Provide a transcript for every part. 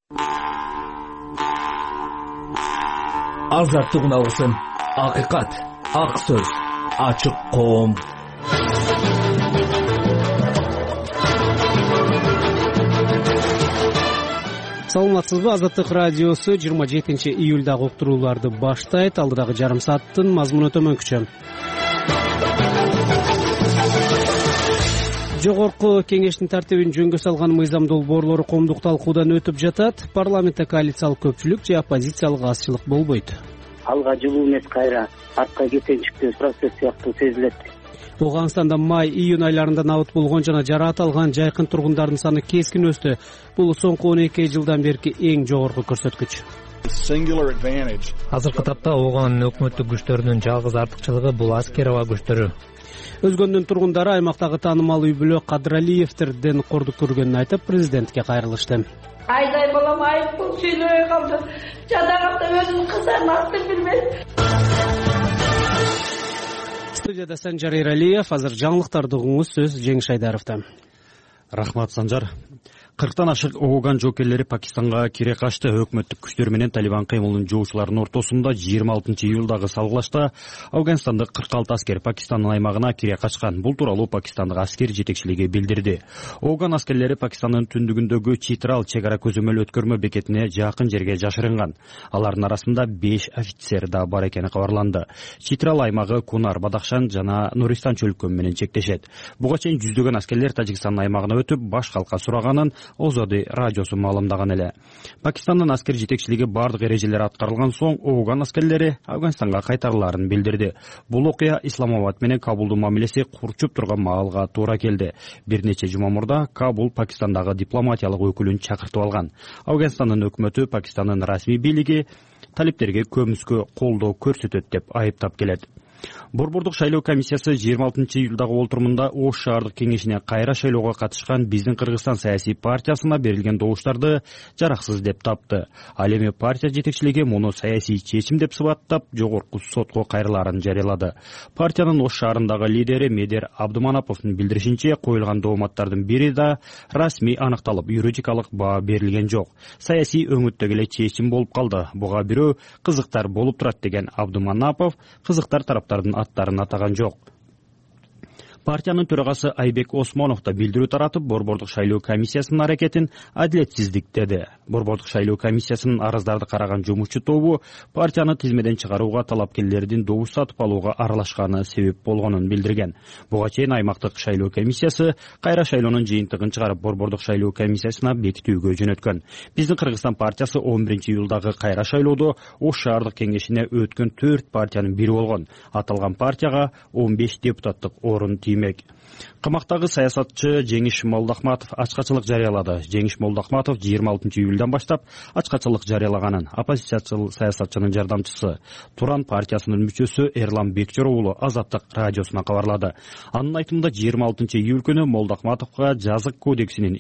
Азаттык үналгысын, акыйкат, ак сөз, ачык коом. Саламатсызбы? Азаттык радиосу 27 июлдагы уктурууларды баштайт. Алдыдагы жарым сааттын мазмуну төмөнкүчө. Жогорку кеңештин тартибин жөнгө салган мыйзам долбоорлору коомдук талкуудан өтүп жатат. Парламентте коалициялык көпчүлүк же оппозициялык азчылык болбойт. Алга жылуу эмес, кайра артка кетенчиктөө процесс сыяктуу сезилет. Ооганстанда май-июнь айларында набыт болгон жана жараат алган жайкын тургундардын саны кескин өстү. Бул соңку 12 жылдан берки эң жогорку көрсөткүч. Азыркы тапта Ооганын өкмөттүк күчтөрүнүн жалгыз артыкчылыгы бул аскер аба күчтөрү. Өзгөндүн тургундары аймактагы таанымал үй бүлө Кадыралиевдерден кордук көргөнүн айтып, президентке кайрылышты. Айдай балам айыппыл сүйлөбөй калды. Жадаганда өзүнүн кызын атын билбейт. Студияда Санжар Эралиев, азыр жаңылыктарды угуңуз, сөз Жеңиш Айдаровдо. Рахмат, Санжар. 40тан ашык Ооган жоокерлери Пакистанга кире качты. Өкмөттүк күчтөр менен Талибан кыймылын жоочулардын ортосунда 26 июлдагы салгылашта Афганистандык 46 аскер Пакистандын аймагына кире качкан. Бул тууралуу Пакистандык аскер жетекчилиги билдирди. Ооган аскерлери Пакистандын түндүгүндөгү Читрал чек ара көзөмөл өткөрмө бекетине жакын жерге жашырынган. Алардын арасында 5 офицер да бар экени кабарланды. Читрал аймагы Кунар, Бадахшан жана Нуристан чөлкөмү менен чектешет. Буга чейин жүздөгөн аскерлер Тажикстандын аймагына өтүп, баш калка сураганын Озоди радиосу маалымдаган эле. Пакистандын аскер жетекчилиги бардык эрежелер аткарылган соң Ооган аскерлери Афганистанга кайтарыларын билдирди. Бул окуя Исламабад менен Кабулдун мамилеси курчуп турган маалга туура келди. Бир нече жума мурда Кабул Пакистандагы дипломатиялык өкүлүн чакыртып алган. Афганистандын өкмөтү Пакистандын расмий бийлиги талиптерге көмүскө колдоо көрсөтөт деп айыптап келет. Борбордук шайлоо комиссиясы 26 июлдагы олтурумунда Ош шаардык кеңешине кайра шайлоого катышкан Биздин Кыргызстан саясий партиясына берилген добуштарды жараксыз деп тапты. Ал эми партия жетекчилиги муну саясий чечим деп сыбаттап, жогорку сотко кайрылаарын жарыялады. Партиянын Ош шаарындагы лидери Медер Абдуманаповдун билдиришинче, коюлган дооматтардын бири да расмий аныкталып, юридикалык баа берилген жок. Саясий өңүттөгү эле чечим болуп калды. Буга бирөө кызыктар болуп турат деген Абдуманапов кызыктар тараптардын аттарын атаган жок. Партиянын төрагасы Айбек Осмонов да билдирүү таратып, Борбордук шайлоо комиссиясынын аракетин адилетсиздик деди. Борбордук шайлоо комиссиясынын арыздарды караган жумушчу тобу партияны тизмеден чыгарууга талапкерлердин добуш сатып алууга аралашканы себеп болгонун билдирген. Буга чейин аймактык шайлоо комиссиясы кайра шайлоонун жыйынтыгын чыгарып, Борбордук шайлоо комиссиясына бекитүүгө жөнөткөн. Биздин Кыргызстан партиясы 11 июлдагы кайра шайлоодо Ош шаардык кеңешине өткөн 4 партиянын бири болгон. Аталган партияга 15 депутаттык орун тиймек. Камактагы саясатчы Жеңиш Молдахматов ачкачылык жарыялады. Жеңиш Молдахматов 26 июлдан баштап ачкачылык жарыялаганын оппозициячыл саясатчынын жардамчысы Туран партиясынын мүчөсү Эрлан Бекчор уулу Азаттык радиосуна кабарлады. Анын айтымында 26 июль күнү Молдахматовго жазык кодексинин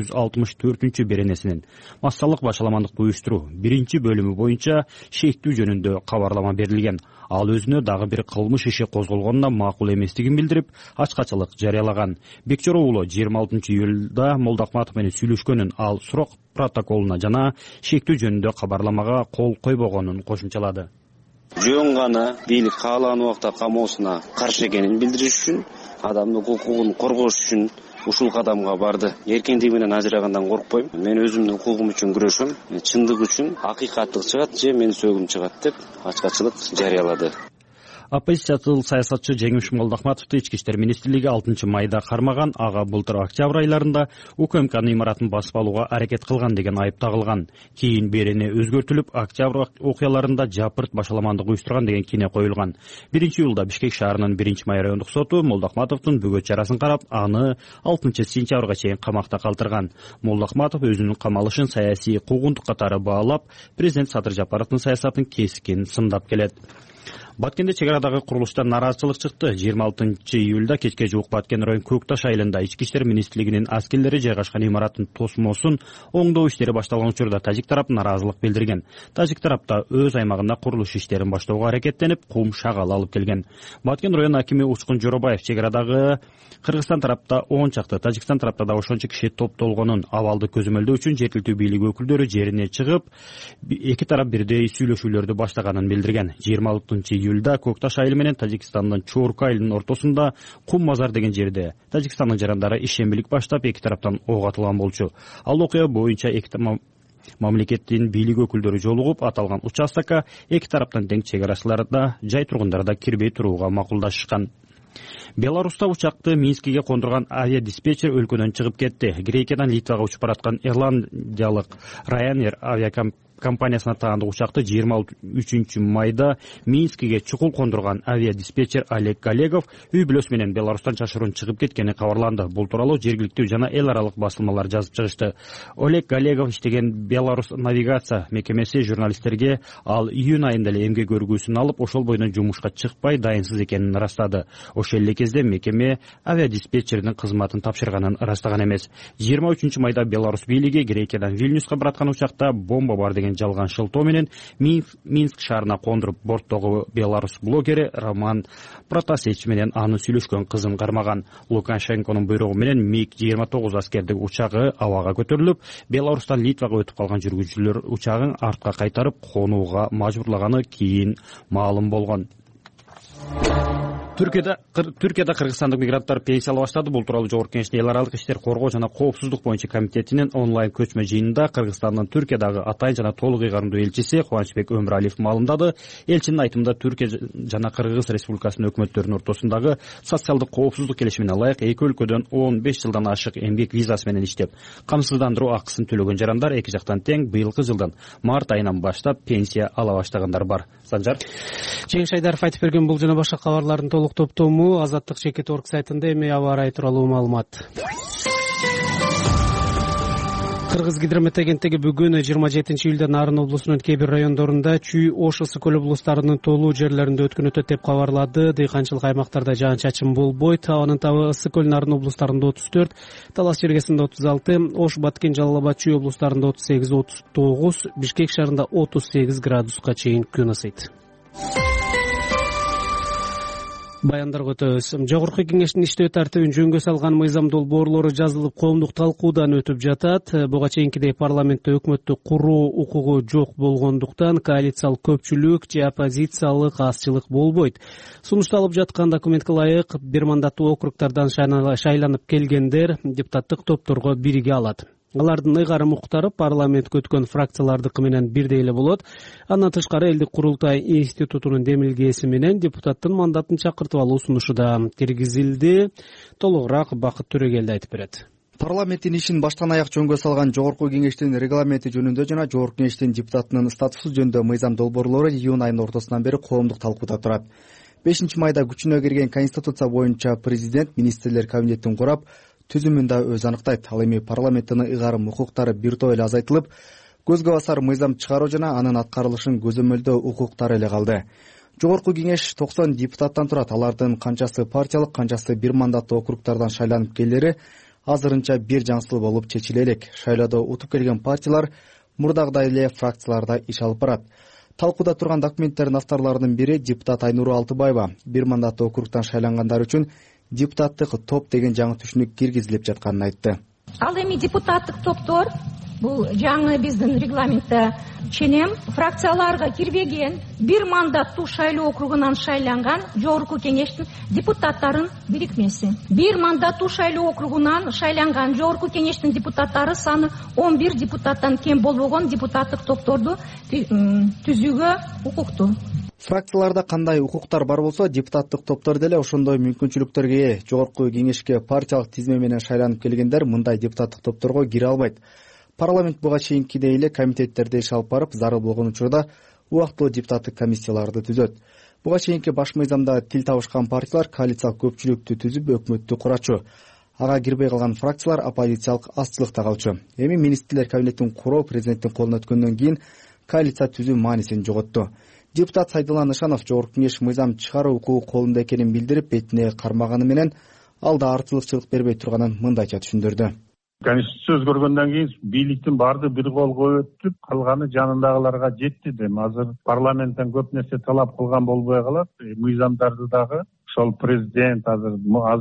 264 беренесинин массалык башаламандыкты уюштуруу 1 бөлүмү боюнча шектүү жөнүндө кабарлама берилген. Ал өзүнө дагы бир кылмыш иши козголгонуна макул эместигин билдирип, ачкачылык жарыялаган. Бекчор уулу 26 июлда Молдахматов менен сүйлөшкөнүн, ал сурок протоколуна жана шектүү жөнүндө кабарламага кол койбогонун кошумчалады. Жөн гана бийлик каалаган убакта камоосуна каршы экенин билдириш үчүн, адамдын укугун коргош үчүн ушул кадамга барды. Эркиндиги менен ажырагандан коркпойм. Мен өзүмдүн укугум үчүн күрөшөм. Чындык үчүн акыйкаттык чыгат же менин сөөгүм чыгат деп ачкачылык жарыялады. Оппозициячыл саясатчы Жеңиш Молдахматовду Ички иштер министрлиги 6 майда кармаган, ага былтыр октябрь айларында УКМКнын имаратын басып алууга аракет кылган деген айып тагылган. Кийин берене өзгөртүлүп, октябрь окуяларында жапырт башаламандык уюштурган деген кине коюлган. 1 июлда Бишкек шаарынын 1 райондук соту Молдахматовдун бөгөт чарасын карап, аны 6 сентябрга чейин камакта калтырган. Молдахматов өзүнүн камалышын саясий куугунтук катары баалап, президент Садыр Жапаровдун саясатын кескин сындап келет. Баткенде чек арадагы курулуштан нааразычылык чыкты. 26 июлда кечке жуук Баткен район Көкташ айылында Ички иштер министрлигинин аскерлери жайгашкан имараттын тосмосун оңдоо иштери башталган учурда тажик тарап нааразылык билдирген. Тажик тарапта өз аймагында курулуш иштерин баштоого аракеттенип, кум шагал алып келген. Баткен район акими Учкун Жоробаев чек арадагы Кыргызстан тарапта 10 чакты, Тажикстан тарапта да ошончо киши топтолгонун, абалды көзөмөлдөө үчүн жергиликтүү бийлик өкүлдөрү жерине чыгып, эки тарап бирдей сүйлөшүүлөрдү баштаганын билдирген. 26 июлда Көкташ айылы менен Тажикстандын Чорку айылынын ортосунда Кум Мазар деген жерде Тажикстандын жарандары ишембилик баштап, эки тараптан ок атылган болчу. Ал окуя боюнча мамлекеттин бийлик өкүлдөрү жолугуп, аталган участокко эки тараптан тең чек арачылар да, жай тургундар да кирбей турууга макулдашышкан. Беларуста учакты Минскиге кондурган авиадиспетчер өлкөдөн чыгып кетти. Грекиядан Литвага учуп бараткан ирландиялык Ryanair авиакомпаниясына таандык учакты 23 майда Минскиге чукул кондурган авиадиспетчер Олег Галегов үй бүлөсү менен Беларустан чашырын чыгып кеткени кабарланды. Бул тууралуу жергиликтүү жана эл аралык басылмалар жазып чыгышты. Олег Галегов иштеген Беларусь навигация мекемеси журналисттерге ал июнь айында эле эмгек өргүүсүн алып, ошол бойдон жумушка чыкпай дайынсыз экенин ырастады. Ошол эле кезде мекеме авиадиспетчердин кызматын тапшырганын ырастаган эмес. 23 майда Беларусь бийлиги Грекиядан Вильнюска бараткан учакта бомба бар деген жалган шылтоо менен Минск шаарына кондуруп, борттогу Беларусь блогери Роман Протасевич менен анын сүйлөшкөн кызын кармаган. Лукашенконун буйругу менен МиГ-29 аскердик учагы абага көтөрүлүп, Беларустан Литвага өтүп калган жүргүзүүчүлөр учагын артка кайтарып конууга мажбурлаганы кийин маалым болгон. Түркияда кыргызстандык мигранттар пенсия ала баштады. Бул тууралуу Жогорку Кеңештин эл аралык иштер коргоо жана коопсуздук боюнча комитетинин онлайн көчмө жыйынында Кыргызстандын Түркиядагы атайын жана толук ыйгарымдуу элчиси Кубанычбек Өмүралиев маалымдады. Элчинин айтымында Түркия жана Кыргыз Республикасынын өкмөттөрүнүн ортосундагы социалдык коопсуздук келишимине ылайык эки өлкөдөн 15 жылдан ашык эмгек визасы менен иштеп, камсыздандыруу акысын төлөгөн жарандар эки жактан тең быйылкы жылдын март айынан баштап пенсия ала баштагандар бар. Санжар Жеңиш Айдаров айтып берген бул жана башка кабарлардын толук топтому Азаттык Чекит.орг сайтында эми аба ырайы тууралуу маалымат. Кыргыз гидромет агенттиги бүгүн 27 июлда Нарын облусунун кээ бир райондорунда Чүй, Ош ысык көл облустарынын толуу жерлеринде өткөн өтөт деп кабарлады. Дыйканчылык аймактарда жаан-чачын болбойт. Абанын табы ысык көл Нарын облустарында 34, Талас Чергесинде 36, Ош, Баткен, Жалал Абад, Чүй облустарында 38-39, Бишкек шаарында 38 градуска чейин күн ысыйт. Баяндарга өтөбүз. Жогорку Кеңештин иштөө тартибин жөнгө салган мыйзам долбоорлору жазылып, коомдук талкуудан өтүп жатат. Буга чейинкидей парламентте өкмөттү куруу укугу жок болгондуктан коалициялык көпчүлүк же оппозициялык азчылык болбойт. Сунушталып жаткан документке ылайык бир мандаттуу округдардан шайланып келгендер депутаттык топторго бириге алат. Алардын ыйгарым укуктары парламентке өткөн фракциялардыкы менен бирдей эле болот. Андан тышкары элдик курултай институтунун демилгеси менен депутаттын мандатын чакыртып алуу сунушу да киргизилди. Толугураак Бакыт Төрөгелди айтып берет. Парламенттин ишин баштан аяк жөнгө салган Жогорку Кеңештин регламенти жөнүндө жана Жогорку Кеңештин депутатынын статусу жөнүндө мыйзам долбоорлору июнь айынын ортосунан бери коомдук талкууда турат. 5 майда күчүнө кирген конституция боюнча президент министрлер кабинетин курап, түзүмүн да өзү аныктайт. Ал эми парламенттин ыйгарым укуктары бир топ эле азайтылып, көзгө басар мыйзам чыгаруу жана анын аткарылышын көзөмөлдөө укуктары эле калды. Жогорку Кеңеш 90 депутаттан турат. Алардын канчасы партиялык, канчасы бир мандаттуу округдардан шайланып келери азырынча бир жаңсыл болуп чечиле элек. Шайлоодо утуп келген партиялар мурдагыдай эле фракцияларда иш алып барат. Талкууда турган документтердин авторлорунун бири депутат Айнуру Алтыбаева. Бир мандаттуу округдан шайлангандар үчүн депутаттык топ деген жаңы түшүнүк киргизилип жатканын айтты. Ал эми депутаттык топтор бул жаңы биздин регламентте ченем фракцияларга кирбеген бир мандаттуу шайлоо округунан шайланган Жогорку Кеңештин депутаттарын бирикмеси. Бир мандаттуу шайлоо округунан шайланган Жогорку Кеңештин депутаттары саны 11 депутаттан кем болбогон депутаттык топторду түзүүгө укуктуу. Фракцияларда кандай укуктар бар болсо, депутаттык топтор деле ошондой мүмкүнчүлүктөргө ээ. Жогорку Кеңешке партиялык тизме менен шайланып келгендер мындай депутаттык топторго кире албайт. Парламент буга чейинкидей эле комитеттерде иш алып барып, зарыл болгон учурда убактылуу депутаттык комиссияларды түзөт. Буга чейинки баш мыйзамда тил табышкан партиялар коалициялык көпчүлүктү түзүп өкмөттү курачу. Ага кирбей калган фракциялар оппозициялык азчылыкта калчу. Эми министрлер кабинетин куруу президенттин колуна өткөндөн кийин коалиция түзүү маанисин жоготту. Депутат Сайдулла Нышанов Жогорку Кеңеш мыйзам чыгаруу укугу колунда экенин билдирип, бетине кармаганы менен алда артылыкчылык бербей турганын мындайча түшүндүрдү. Конституция өзгөргөндөн кийин бийликтин баарды бир колго өтүп, калганы жанындагыларга жетти дейм. Азыр парламенттен көп нерсе талап кылган болбой калат. Мыйзамдарды дагы ошол президент азыр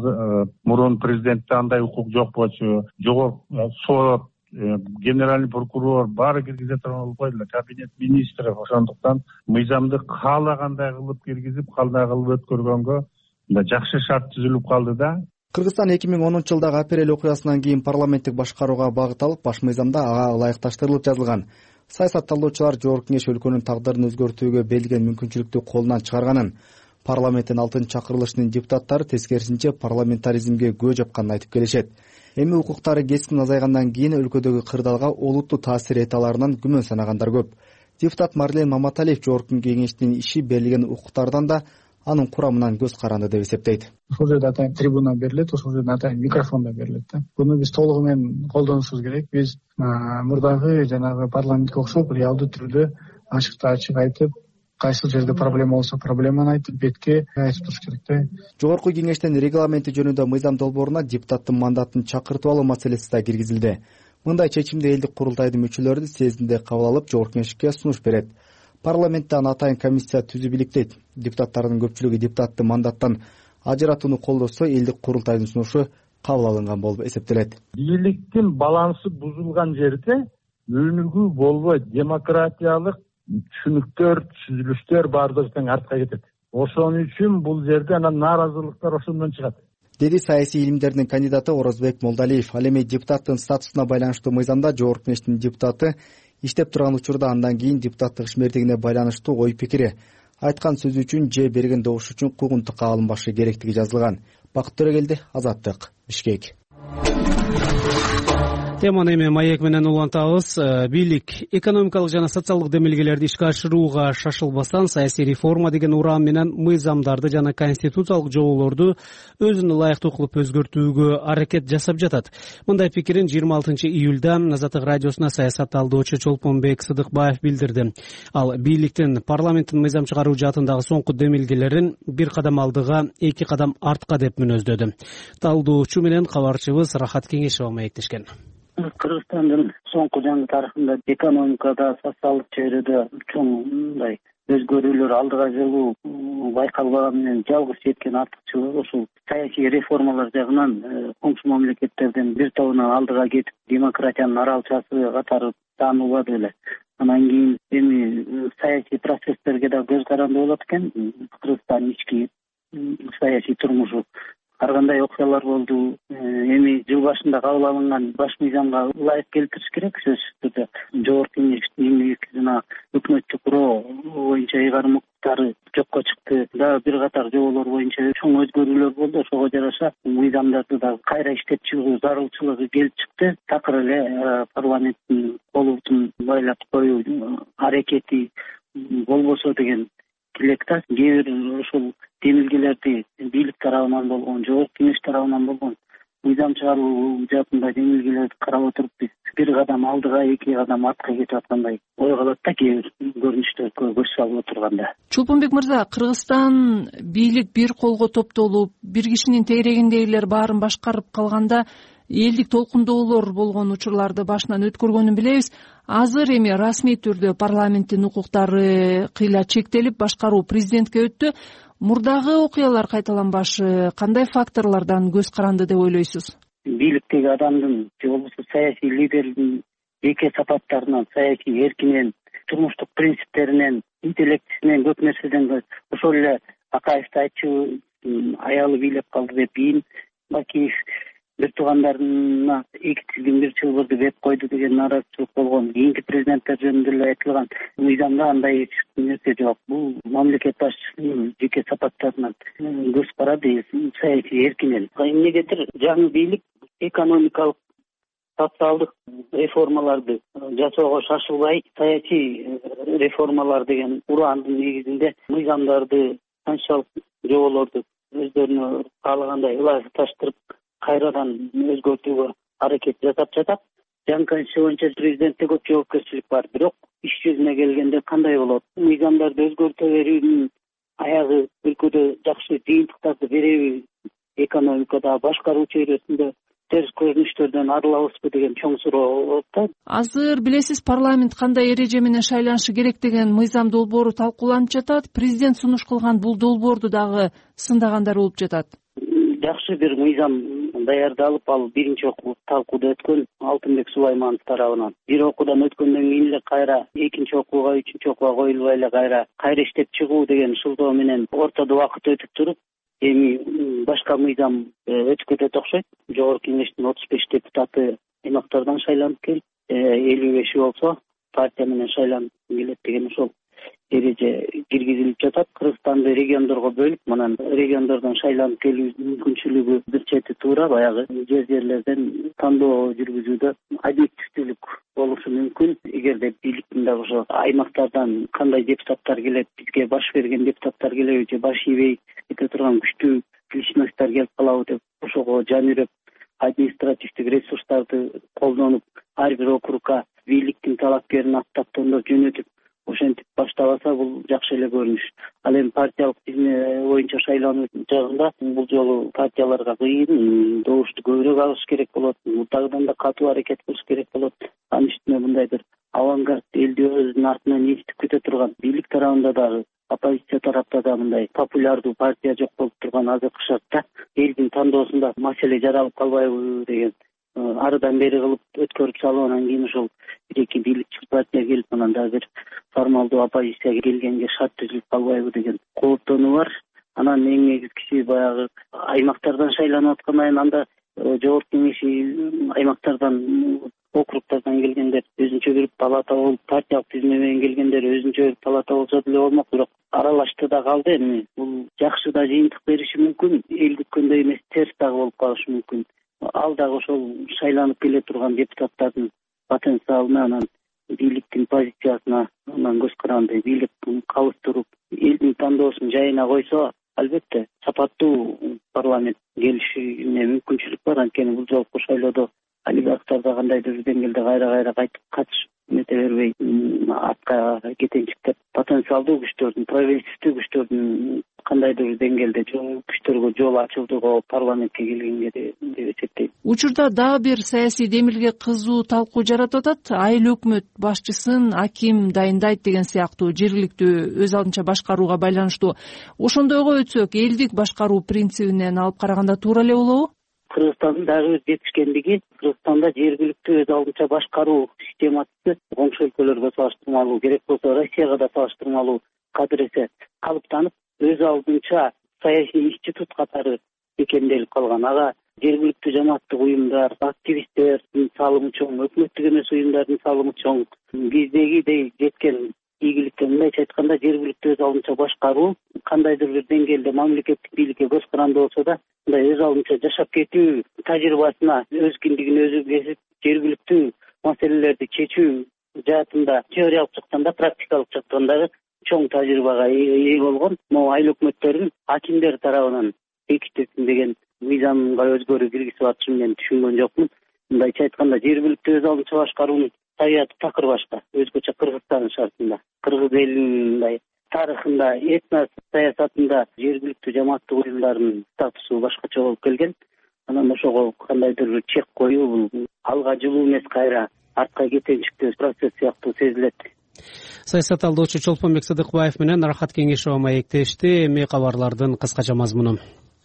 мурун президентте андай укук жок болчу. Жогорку сот, генеральный прокурор баары киргизе турган болуп койду. Кабинет министров ошондуктан мыйзамды каалагандай кылып киргизип, кандай кылып өткөргөнгө жакшы шарт түзүлүп калды да. Кыргызстан 2010-жылдагы апрель окуясынан кийин парламенттик башкарууга багыт алып, баш мыйзамда ага ылайыкташтырылып жазылган. Саясатталуучулар Жогорку Кеңеш өлкөнүн тагдырын өзгөртүүгө берилген мүмкүнчүлүктү колунан чыгарганын, парламенттин 6 чакырылышынын депутаттары тескерисинче парламентаризмге көө жапканын айтып келишет. Эми укуктары кескин азайгандан кийин өлкөдөгү кырдаалга олуттуу таасир эте аларынан күмөн санагандар көп. Депутат Марлен Маматалиев Жогорку Кеңештин иши берилген укуктардан да анын курамынан көз каранды деп эсептейт. Ушул жерде атайын трибуна берилет, ушул жерде атайын микрофон да берилет да. Буну биз толугу менен колдонушубуз керек. Биз мурдагы жанагы парламентке окшоп реалдуу түрдө ачык айтып, кайсы жерде проблема болсо проблеманы айтып, бетке айтып туруш керек да. Жогорку Кеңештин регламенти жөнүндө мыйзам долбооруна депутаттын мандатын чакыртып алуу маселеси да киргизилди. Мындай чечимди элдик курултайдын мүчөлөрү сезинде кабыл алып, Жогорку Кеңешке сунуш берет. Парламентте атайын комиссия түзүп иликтейт. Депутаттардын көпчүлүгү депутатты мандаттан ажыратууну колдосо, элдик курултайдын сунушу кабыл алынган болуп эсептелет. Бийликтин балансы бузулган жерде өнүгүү болбойт, демократиялык түшүнүктөр, түзүлүштөр баардыгы тең артка кетет. Ошон үчүн бул жерде анан нааразылыктар ошондон чыгат. Деди саясий илимдердин кандидаты Орозбек Молдалиев. Ал эми депутаттын статусуна байланыштуу мыйзамда Жогорку Кеңештин депутаты иштеп турган учурда андан кийин депутаттык ишмердигине байланыштуу ой пикири, айткан сөзү үчүн же берген добуш үчүн куугунтукка алынбашы керектиги жазылган. Бакыт Төрөгелди, Азаттык, Бишкек. Теманы эми маек менен улантабыз. Бийлик экономикалык жана социалдык демилгелерди ишке ашырууга шашылбастан саясий реформа деген урам менен мыйзамдарды жана конституциялык жоболорду өзүнө ылайыктуу кылып өзгөртүүгө аракет жасап жатат. Мындай пикирин 26 июлда Азаттык радиосуна саясатталдоочу Чолпонбек Сыдыкбаев билдирди. Ал бийликтин парламенттин мыйзам чыгаруу жаатындагы соңку демилгелерин бир кадам алдыга, 2 кадам артка деп мүнөздөдү. Талдоочу менен кабарчыбыз Рахат Кеңешова маектешкен. Кыргызстандын соңку жаңы тарыхында экономикада, социалдык чөйрөдө чоң мындай өзгөрүүлөр алдыга жылуу байкалбаганы менен жалгыз жеткен артыкчылыгы ушул саясий реформалар жагынан коңшу мамлекеттерден бир тобунан алдыга кетип, демократиянын аралчасы катары таанылбады эле. Анан кийин эми саясий процесстерге да көз каранды болот экен. Кыргызстан ички саясий турмушу ар кандай окуялар болду. Эми жыл башында кабыл алынган баш мыйзамга ылайык келтириш керек. Сөзсүз түрдө Жогорку Кеңештин еңбек жана өкмөттү куруу боюнча ыйгарым укуктары жокко чыкты. Дагы бир катар жоболор боюнча чоң өзгөрүүлөр болду. Ошого жараша мыйзамдарды да кайра иштеп чыгуу зарылчылыгы келип чыкты. Такыр эле парламенттин колубутун байлап коюу аракети болбосо деген тилекташ. Кээ бир ушул демилгелерди бийлик тарабынан болгон, Жогорку Кеңеш тарабынан болгон мыйзам чыгаруу жаатында демилгелерди карап отуруп биз бир кадам алдыга, 2 кадам артка кетип аткандай ой калат да кээ бир көрүнүштөргө көз салып отурганда. Чолпонбек мырза, Кыргызстан бийлик бир колго топтолуп, бир кишинин тегерегиндегилер баарын башкарып калганда элдик толкундоолор болгон учурларды башынан өткөргөнүн билебиз. Азыр эми расмий түрдө парламенттин укуктары кыйла чектелип, башкаруу президентке өттү. Мурдагы окуялар кайталанбашы кандай факторлордон көз каранды деп ойлойсуз? Бийликтеги адамдын же болбосо саясий лидердин жеке сапаттарынан, саясий эркинен, турмуштук принциптеринен, интеллектисинен көп нерседен ошол эле Акаевди айтчу аялы бийлеп калды деп кийин Бакиев бир туугандарына 2 тизгин бир чылбырды беп койду деген нааразычылык болгон. Кийинки президенттер жөнүндө эле айтылган мыйзамда андай нерсе жок. Бул мамлекет башчысынын жеке сапаттарынан көз карады, саясий эркинен. Эмнегедир жаңы бийлик экономикалык, социалдык реформаларды жасоого шашылбай, саясий реформалар деген ураандын негизинде мыйзамдарды, канчалык жоболорду өздөрүнө каалагандай ылайыкташтырып кайрадан өзгөртүүгө аракет жасап жатат. жаңы конституция боюнча президентте көп жоопкерчилик бар, бирок иш жүзүнө келгенде кандай болот? Мыйзамдарды өзгөртө берүүнүн аягы өлкөдө жакшы жыйынтыктарды береби, экономикада, башкаруу чөйрөсүндө терс көрүнүштөрдөн арылабызбы деген чоң суроо болот да. Азыр билесиз, парламент кандай эреже менен шайланышы керек деген мыйзам долбоору талкууланып жатат. Президент сунуш кылган бул долбоорду дагы сындагандар болуп жатат. Жакшы бир мыйзам даярдалып, ал биринчи талкууда өткөн Алтынбек Сулайманов тарабынан. Бир окуудан өткөндөн кийин эле кайра экинчи окууга, үчүнчү окууга коюлбай эле кайра иштеп чыгуу деген шылтоо менен ортодо убакыт өтүп туруп, эми башка мыйзам өтүп кетет окшойт. Жогорку Кеңештин 35 депутаты аймактардан шайланып келип, 55 болсо партия менен шайланып келет деген ошол эреже киргизилип жатат. Кыргызстанды региондорго бөлүп, анан региондордон шайланып келүү мүмкүнчүлүгү бир чети туура, баягы жерлерден тандоо жүргүзүүдө объективдүүлүк болушу мүмкүн. Эгерде бийликтин дагы ошо аймактардан кандай депутаттар келет, бизге баш берген депутаттар келеби же баш ийбей кете турган күчтүү личностьтар келип калабы деп ошого жан үрөп, административдик ресурстарды колдонуп, ар бир округга бийликтин талапкерин аттап тондоп жөнөтүп ошентип баштабаса, бул жакшы эле көрүнүш. Ал эми партиялык тизме боюнча шайлануу жагында бул жолу партияларга кыйын, добушту көбүрөөк алыш керек болот, мурдагыдан да катуу аракет кылыш керек болот. Анын үстүнө мындай бир авангард, элди өзүнүн артынан ээрчитип кете турган бийлик тарабында дагы, оппозиция тарапта да мындай популярдуу партия жок болуп турган азыркы шартта элдин тандоосунда маселе жаралып калбайбы деген арыдан бери кылып өткөрүп салып, анан кийин ошол бир-эки бийликчил партия келип, анан дагы бир формалдуу оппозиция келгенге шарт түзүлүп калбайбы деген кооптонуу бар. Анан эң негизгиси баягы аймактардан шайланып аткандан анда жогорку кеңеши аймактардан, округтардан келгендер өзүнчө бир палата болуп, партиялык тизме менен келгендер өзүнчө бир палата болсо деле болмок, бирок аралашты да калды. Эми бул жакшы да жыйынтык бериши мүмкүн, эл күткөндөй эмес, терс дагы болуп калышы мүмкүн. Ал дагы ошол шайланып келе турган депутаттардын потенциалына, анан бийликтин позициясына анан көз каранды, бийлик кабыстырып, элдин тандоосун жайына койсо, албетте сапаттуу парламент келишине мүмкүнчүлүк бар. Анткени бул жолку шайлоодо олигархтар да кандайдыр деңгээлде кайра кайтып катышып мете бербей, атка кетенчиктеп, потенциалдуу күчтөрдүн, прогрессивдүү күчтөрдүн кандайдыр деңгээлде күчтөргө жол ачылдыгы парламентке келгенге деп эсептейм. Учурда дагы бир саясий демилге кызуу талкуу жаратып атат. Айыл өкмөт башчысын аким дайындайт деген сыяктуу жергиликтүү өз алдынча башкарууга байланыштуу. Ошондойго өтсөк, элдик башкаруу принцибинен алып караганда туура эле болобу? Кыргызстандын дагы бир жетишкендиги, Кыргызстанда жергиликтүү өз алдынча башкаруу системасы коңшу өлкөлөргө салыштырмалуу, керек болсо Россияга да салыштырмалуу кадыресе калыптанып, өз алдынча саясий институт катары бекемделип калган. Ага жергиликтүү жамааттык уюмдар, активисттердин салымы чоң, өкмөттүк эмес уюмдардын салымы чоң. Биздегидей жеткен ийгиликке, мындайча айтканда, жергиликтүү өз алдынча башкаруу кандайдыр бир деңгээлде мамлекеттик бийликке көз каранды болсо да, мындай өз алдынча жашап кетүү тажрыйбасына өз киндигин өзү кесип, жергиликтүү маселелерди чечүү жаатында теориялык жактан да, практикалык жактан дагы чоң тажрыйбага ээ болгон. Могу айыл өкмөттөрүн акимдер тарабынан бекитилсин деген мыйзамга өзгөрүү киргизип атышын мен түшүнгөн жокмун. Мындайча айтканда, жергиликтүү өз алдынча башкаруунун табияты такыр башка, өзгөчө Кыргызстандын шартында. Кыргыз элинин мындай тарыхында, этнос саясатында жергиликтүү жамааттык уюмдардын статусу башкача болуп келген. Анан ошого кандайдыр бир чек коюу, бул алга жылуу эмес, кайра артка кетенчиктүү процесс сыяктуу сезилет. Саясат алдоочу Чолпонбек Сыдыкбаев менен Рахат Кеңешова маектешти. Эми кабарлардын кыскача мазмуну.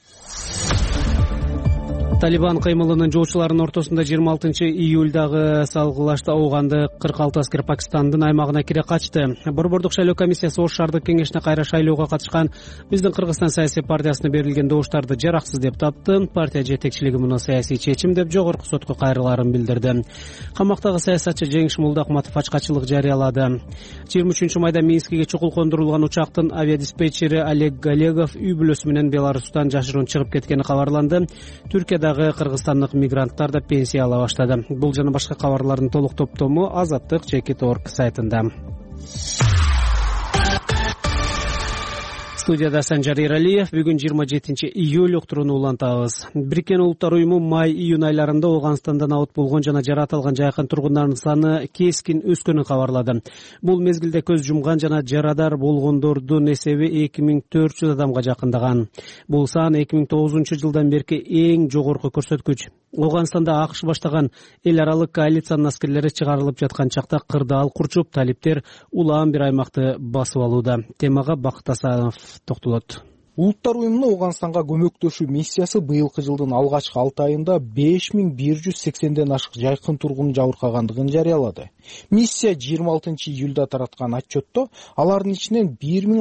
Талибан кыймылынын жоочуларынын ортосунда 26 июлдагы салгылашта ооганда 46 аскер Пакистандын аймагына кире качты. Борбордук шайлоо комиссиясы Ош шаардык кеңешине кайра шайлоого катышкан биздин Кыргызстан саясий партиясына берилген добуштарды жараксыз деп тапты. Партия жетекчилиги муну саясий чечим деп жогорку сотко кайрылаарын билдирди. Камактагы саясатчы Жеңиш Молдоахматов ачкачылык жарыялады. 23 майда Минскиге чукул кондурулган учактын авиадиспетчери Олег Галегов үй бүлөсү менен Беларустан жашыруун чыгып кеткени кабарланды. Түркияда кыргызстандык мигранттар да пенсия ала баштады. Бул жана башка кабарлардын толук топтому Азаттык.org сайтында. Студияда Санжар Эралиев. Бүгүн 27 июль уктурууну улантабыз. Бириккен Улуттар уюму май-июнь айларында Ооганстандан абут болгон жана жаратылган жайкын тургундардын саны кескин өскөнүн кабарлады. Бул мезгилде көз жумган жана жарадар болгондордун эсеби 2400 адамга жакындаган. Бул сан 2009-жылдан берки эң жогорку көрсөткүч. Ооганстанда АКШ баштаган эл аралык коалициянын аскерлери чыгарылып жаткан чакта кырдаал курчуп, талиптер улаан бир аймакты басып алууда. Темага Бакыт Асанов токтолот. Улуттар уюмунун Ооганстанга көмөктөшүү миссиясы быйылкы жылдын алгачкы 6 айында 5180ден ашык жайкын тургун жабыркагандыгын жарыялады. Миссия 26 июлда тараткан отчетто алардын ичинен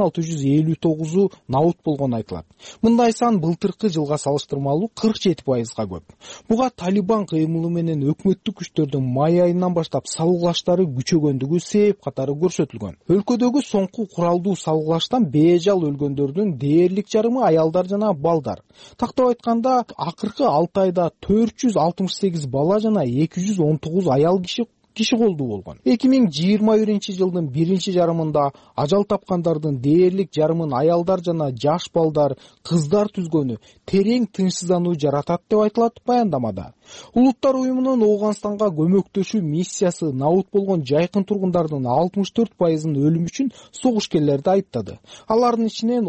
1659 наут болгону айтылат. Мындай сан былтыркы жылга салыштырмалуу 47%га көп. Буга Талибан кыймылы менен өкмөттүк күчтөрдүн май айынан баштап салгылаштары күчөгөндүгү себеп катары көрсөтүлгөн. Өлкөдөгү соңку куралдуу салгылаштан бежал өлгөндөрдүн дээрлик жарымы аялдар жана балдар. Тактап айтканда, акыркы 6 айда 468 бала жана 219 аял киши колдуу болгон. 2021-жылдын биринчи жарымында ажал тапкандардын дээрлик жарымын аялдар жана жаш балдар, кыздар түзгөнү терең тынчсыздануу жаратат деп айтылат баяндамада. Улуттар уюмунун Ооганстанга көмөктөшүү миссиясы наут болгон жайкын тургундардын 64%-ын өлүм үчүн согушкерлерди айыптады. Алардын ичинен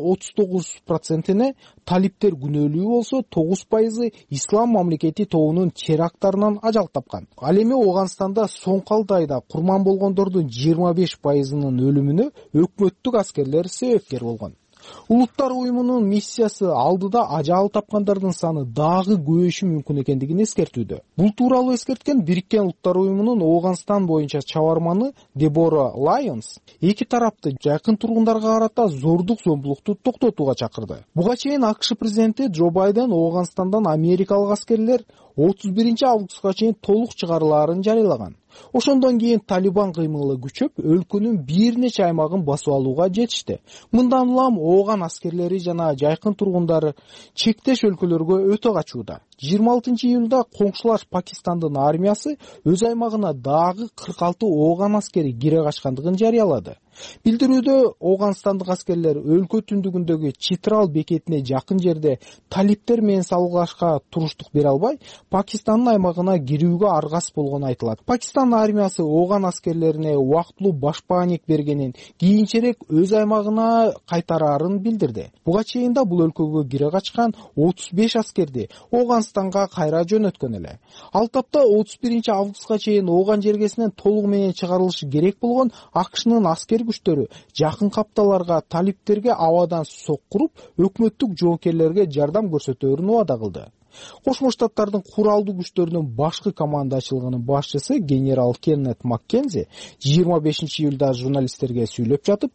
39%-ine талиптер күнөөлүү болсо, 9%-ы ислам мамлекети тобунун теракттарынан ажал тапкан. Ал эми Ооганстанда соңку 6 айда курман болгондордун 25%-ынын өлүмүнө өкмөттүк аскерлер себепкер болгон. Улуттар уюмунун миссиясы алдыда ажал тапкандардын саны дагы көбөйүшү мүмкүн экендигин эскертүүдө. Бул тууралуу эскерткен Бириккен Улуттар уюмунун Ооганстан боюнча чабарманы Дебора Лайонс эки тарапты жайкын тургундарга карата зордук зомбулукту токтотууга чакырды. Буга чейин АКШ президенти Джо Байден Ооганстандан америкалык аскерлер 31 августка чейин толук чыгарылаарын жарыялаган. Ошондон кийин Талибан кыймылы күчөп, өлкөнүн бир нече аймагын басып алууга жетишти. Мындан улам Ооган аскерлери жана жайкын тургундары чектеш өлкөлөргө өтө качууда. 26 июлда коңшулаш Пакистандын армиясы өз аймагына дагы 46 Ооган аскери кире качкандыгын жарыялады. Билдирүүдө Ооганстандык аскерлер өлкө түндүгүндөгү Читрал бекетине жакын жерде талиптер менен салгылашка туруштук бере албай, Пакистандын аймагына кирүүгө аргас болгону айтылат. Пакистан армиясы Ооган аскерлерине убактылуу башпаанек бергенин, кийинчерээк өз аймагына кайтараарын билдирди. Буга чейин да бул өлкөгө кире качкан 35 аскерди Ооганстанга кайра жөнөткөн эле. Ал тапта 31 августка чейин Ооган жергесинен толугу менен чыгарылышы керек болгон АКШнын аскер күчтөрү жакын капталарга талиптерге абадан соккуруп, өкмөттүк жоокерлерге жардам көрсөтөөрүн убада кылды. Кошмо Штаттардын куралдуу күчтөрүнүн башкы командачылыгынын башчысы генерал Кеннет Маккензи 25 июлда журналисттерге сүйлөп жатып,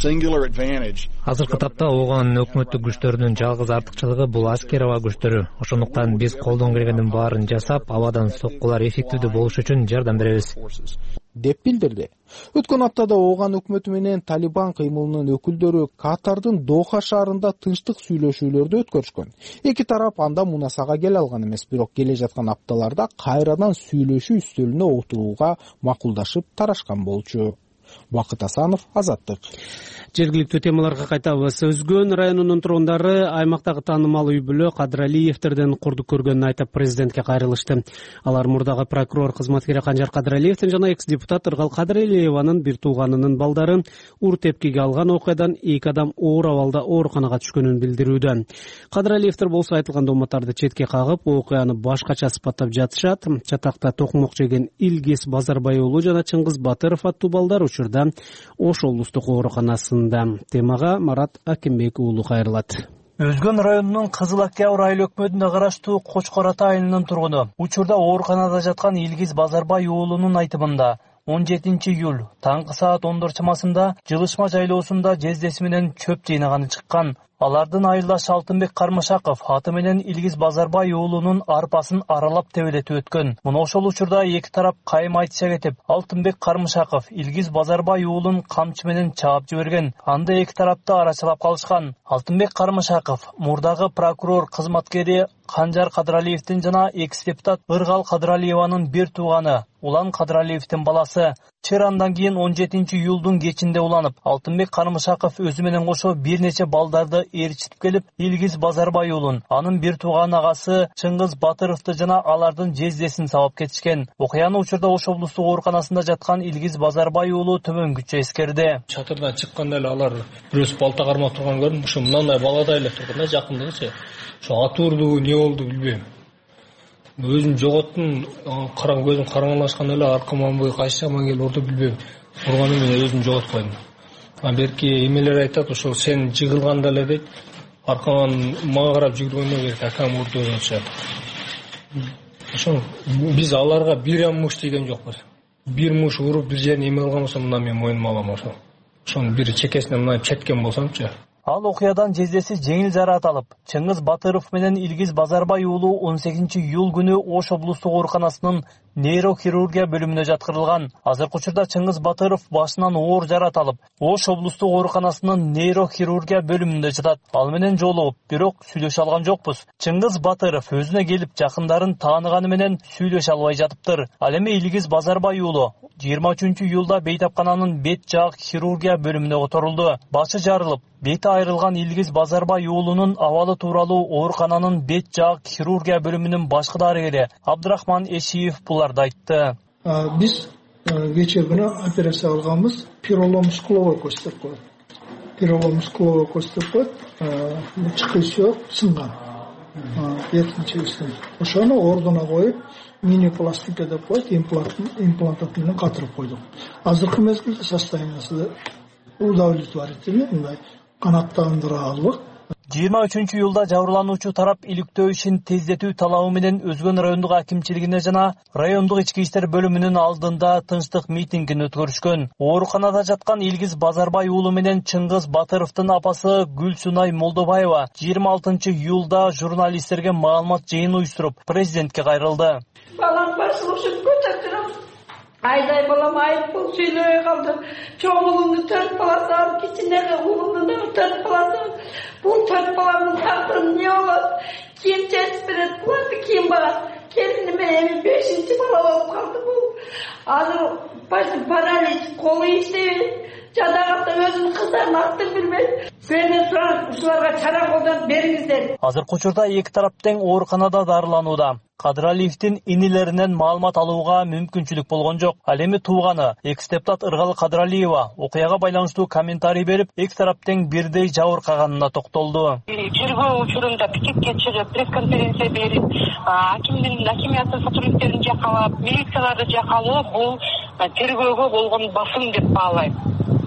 азыркы тапта Ооган өкмөттүк күчтөрүнүн жалгыз артыкчылыгы бул аскер аба күчтөрү. Ошондуктан биз колдон келгендин баарын жасап, абадан соккулар эффективдүү болуш үчүн жардам беребиз деп билдирди. Өткөн аптада Ооган өкмөтү менен Талибан кыймылынын өкүлдөрү Катардын Доха шаарында тынчтык сүйлөшүүлөрдү өткөрүшкөн. Эки тарап анда мунасага келе алган эмес, бирок келе жаткан апталарда кайрадан сүйлөшүү үстөлүнө отурууга макулдашып тарашкан болчу. Бакыт Асанов, Азаттык. Жергиликтүү темаларга кайтабыз. Өзгөн районунун тургундары аймактагы таанымал үй бүлө Кадыралиевтерден курдук көргөнүн айтып президентке кайрылышты. Алар мурдагы прокурор кызматкери Канжар Кадыралиевдин жана экс-депутат Ыргал Кадыралиеванын бир тууганынын балдары ур тепкиге алган окуядан 2 адам оор абалда ооруканага түшкөнүн билдирүүдө. Кадыралиевтер болсо айтылган дооматтарды четке кагып, окуяны башкача сыпаттап жатышат. Чатакта токмок жеген Илгиз Базарбай уулу жана Чыңгыз Батыров аттуу балдар учурда Ош облустук ооруканасында. Темага Марат Акимбек уулу кайрылат. Өзгөн районунун Кызыл Октябрь айыл өкмөтүнө караштуу Кочкор Ата айылынын тургуну учурда ооруканада жаткан Илгиз Базарбай уулунун айтымында 17 июль таңкы саат 14 чамасында жылышма жайлоосунда жездеси менен чөп жыйнаганы чыккан. Алардын айылдашы Алтынбек Кармашаков аты менен Илгиз Базарбай уулунун арпасын аралап тебелетип өткөн. Мына ошол учурда эки тарап кайым айтыша кетип, Алтынбек Кармашаков Илгиз Базарбай уулун камчы менен чаап жиберген. Анда эки тарапты арачылап калышкан. Алтынбек Кармашаков мурдагы прокурор кызматкери Канжар Кадыралиевдин жана экс-депутат Ыргал Кадыралиеванын бир тууганы Улан Кадыралиевдин баласы. Чыр андан кийин 17-июлдун кечинде уланып, Алтынбек Кармашаков өзү менен кошо бир нече балдарды ээрчитип келип, Илгиз Базарбай уулун, анын бир тууган агасы Чыңгыз Батыровду жана алардын жездесин сабап кетишкен. Окуяны учурда Ош облустук ооруканасында жаткан Илгиз Базарбай уулу төмөнгүчө эскерди. Чатырдан чыкканда эле алар бирөөсү балта кармап турган көрдүм. Ушу мындай баладай эле турган да жакындыгычы. Ошо атуурду не болду билбейм. Өзүм жоготтум, караң көзүм караңгылашкан эле аркаман бой кайчаман келип урду билбейм. Урганы менен өзүм жоготкойм. Берки эмелер айтат, ошо сен жыгылганда эле дейт, аркаман мага карап жүгүргөндөн берки акам урду болчу. Ошо биз аларга бир муш деген жокпуз. Бир муш уруп бир жерин эме кылган болсо мына мен мойнума алам ошо. Ошонун бир чекесине мына четкен болсомчу. Ал окуядан жездеси жеңил жараат алып, Чыңгыз Батыров менен Илгиз Базарбай уулу 18-июл күнү Ош облустук ооруканасынын нейрохирургия бөлүмүнө жаткырылган. Азыркы учурда Чыңгыз Батыров башынан оор жараат алып, Ош облустук ооруканасынын нейрохирургия бөлүмүндө жатат. Ал менен жолугуп, бирок сүйлөшө алган жокпуз. Чыңгыз Батыров өзүнө келип жакындарын тааныганы менен сүйлөшө албай жатыптыр. Ал эми Илгиз Базарбай уулу 23-июлда Бейтапкананын бет жаак хирургия бөлүмүнө которулду. Башы жарылып, бети айрылган Илгиз Базарбай уулунун абалы тууралуу оорукананын бет жаак хирургия бөлүмүнүн башкы дарыгери Абдрахман Эшиев буларды айтты. Биз кечээ күнү операция кылганбыз, перелом скуловой кость деп коет. Перелом скуловой кость деп коет. Чыкышы сынган. Беттин чегистен. Ошону ордуна коюп, мини-пластика деп коет, имплантат менен катырып койдук. Азыркы мезгилде состояниясы удовлетворительный, мындай канааттандырарлык. 23-июлда жабырлануучу тарап иликтөө ишин тездетүү талабы менен Өзгөн райондук акимчилигине жана райондук ички иштер бөлүмүнүн алдында тынчтык митингин өткөрүшкөн. Ооруканада жаткан Илгиз Базарбай уулу менен Чыңгыз Батыровдун апасы Гүлсунай Молдобаева 26-июлда журналисттерге маалымат жыйыны уюштуруп, президентке кайрылды. Балам башы ушуп көтөрүп айдай балам айыппыл сүйлөбөй калды. Чоң уулумдун 4 баласы бар, кичинеги уулумдун да 4 баласы бар. Бул 4 баламдын тагдыры не болот? Ким чечип берет? Буларды ким багат? Келиниме эми 5-чи бала болуп калды бул. Азыр башы паралич, колу иштебейт. Жадагатта өзүнүн кыздарын атын билбейт. Сени сурап ушуларга чара колдонуп бериңиздер. Азыркы учурда эки тарап тең ооруканада дарыланууда. Кадыралиевдин инилеринен маалымат алууга мүмкүнчүлүк болгон жок. Ал эми тууганы экс-депутат Ыргал Кадыралиева окуяга байланыштуу комментарий берип, эки тарап тең бирдей жабыркаганына токтолду. Тергөө учурунда пикетке чыгып, пресс-конференция берип, акимиаттын сотрудниктерин жакалап, милицияларды жакалоо бул тергөөгө болгон басым деп баалайм.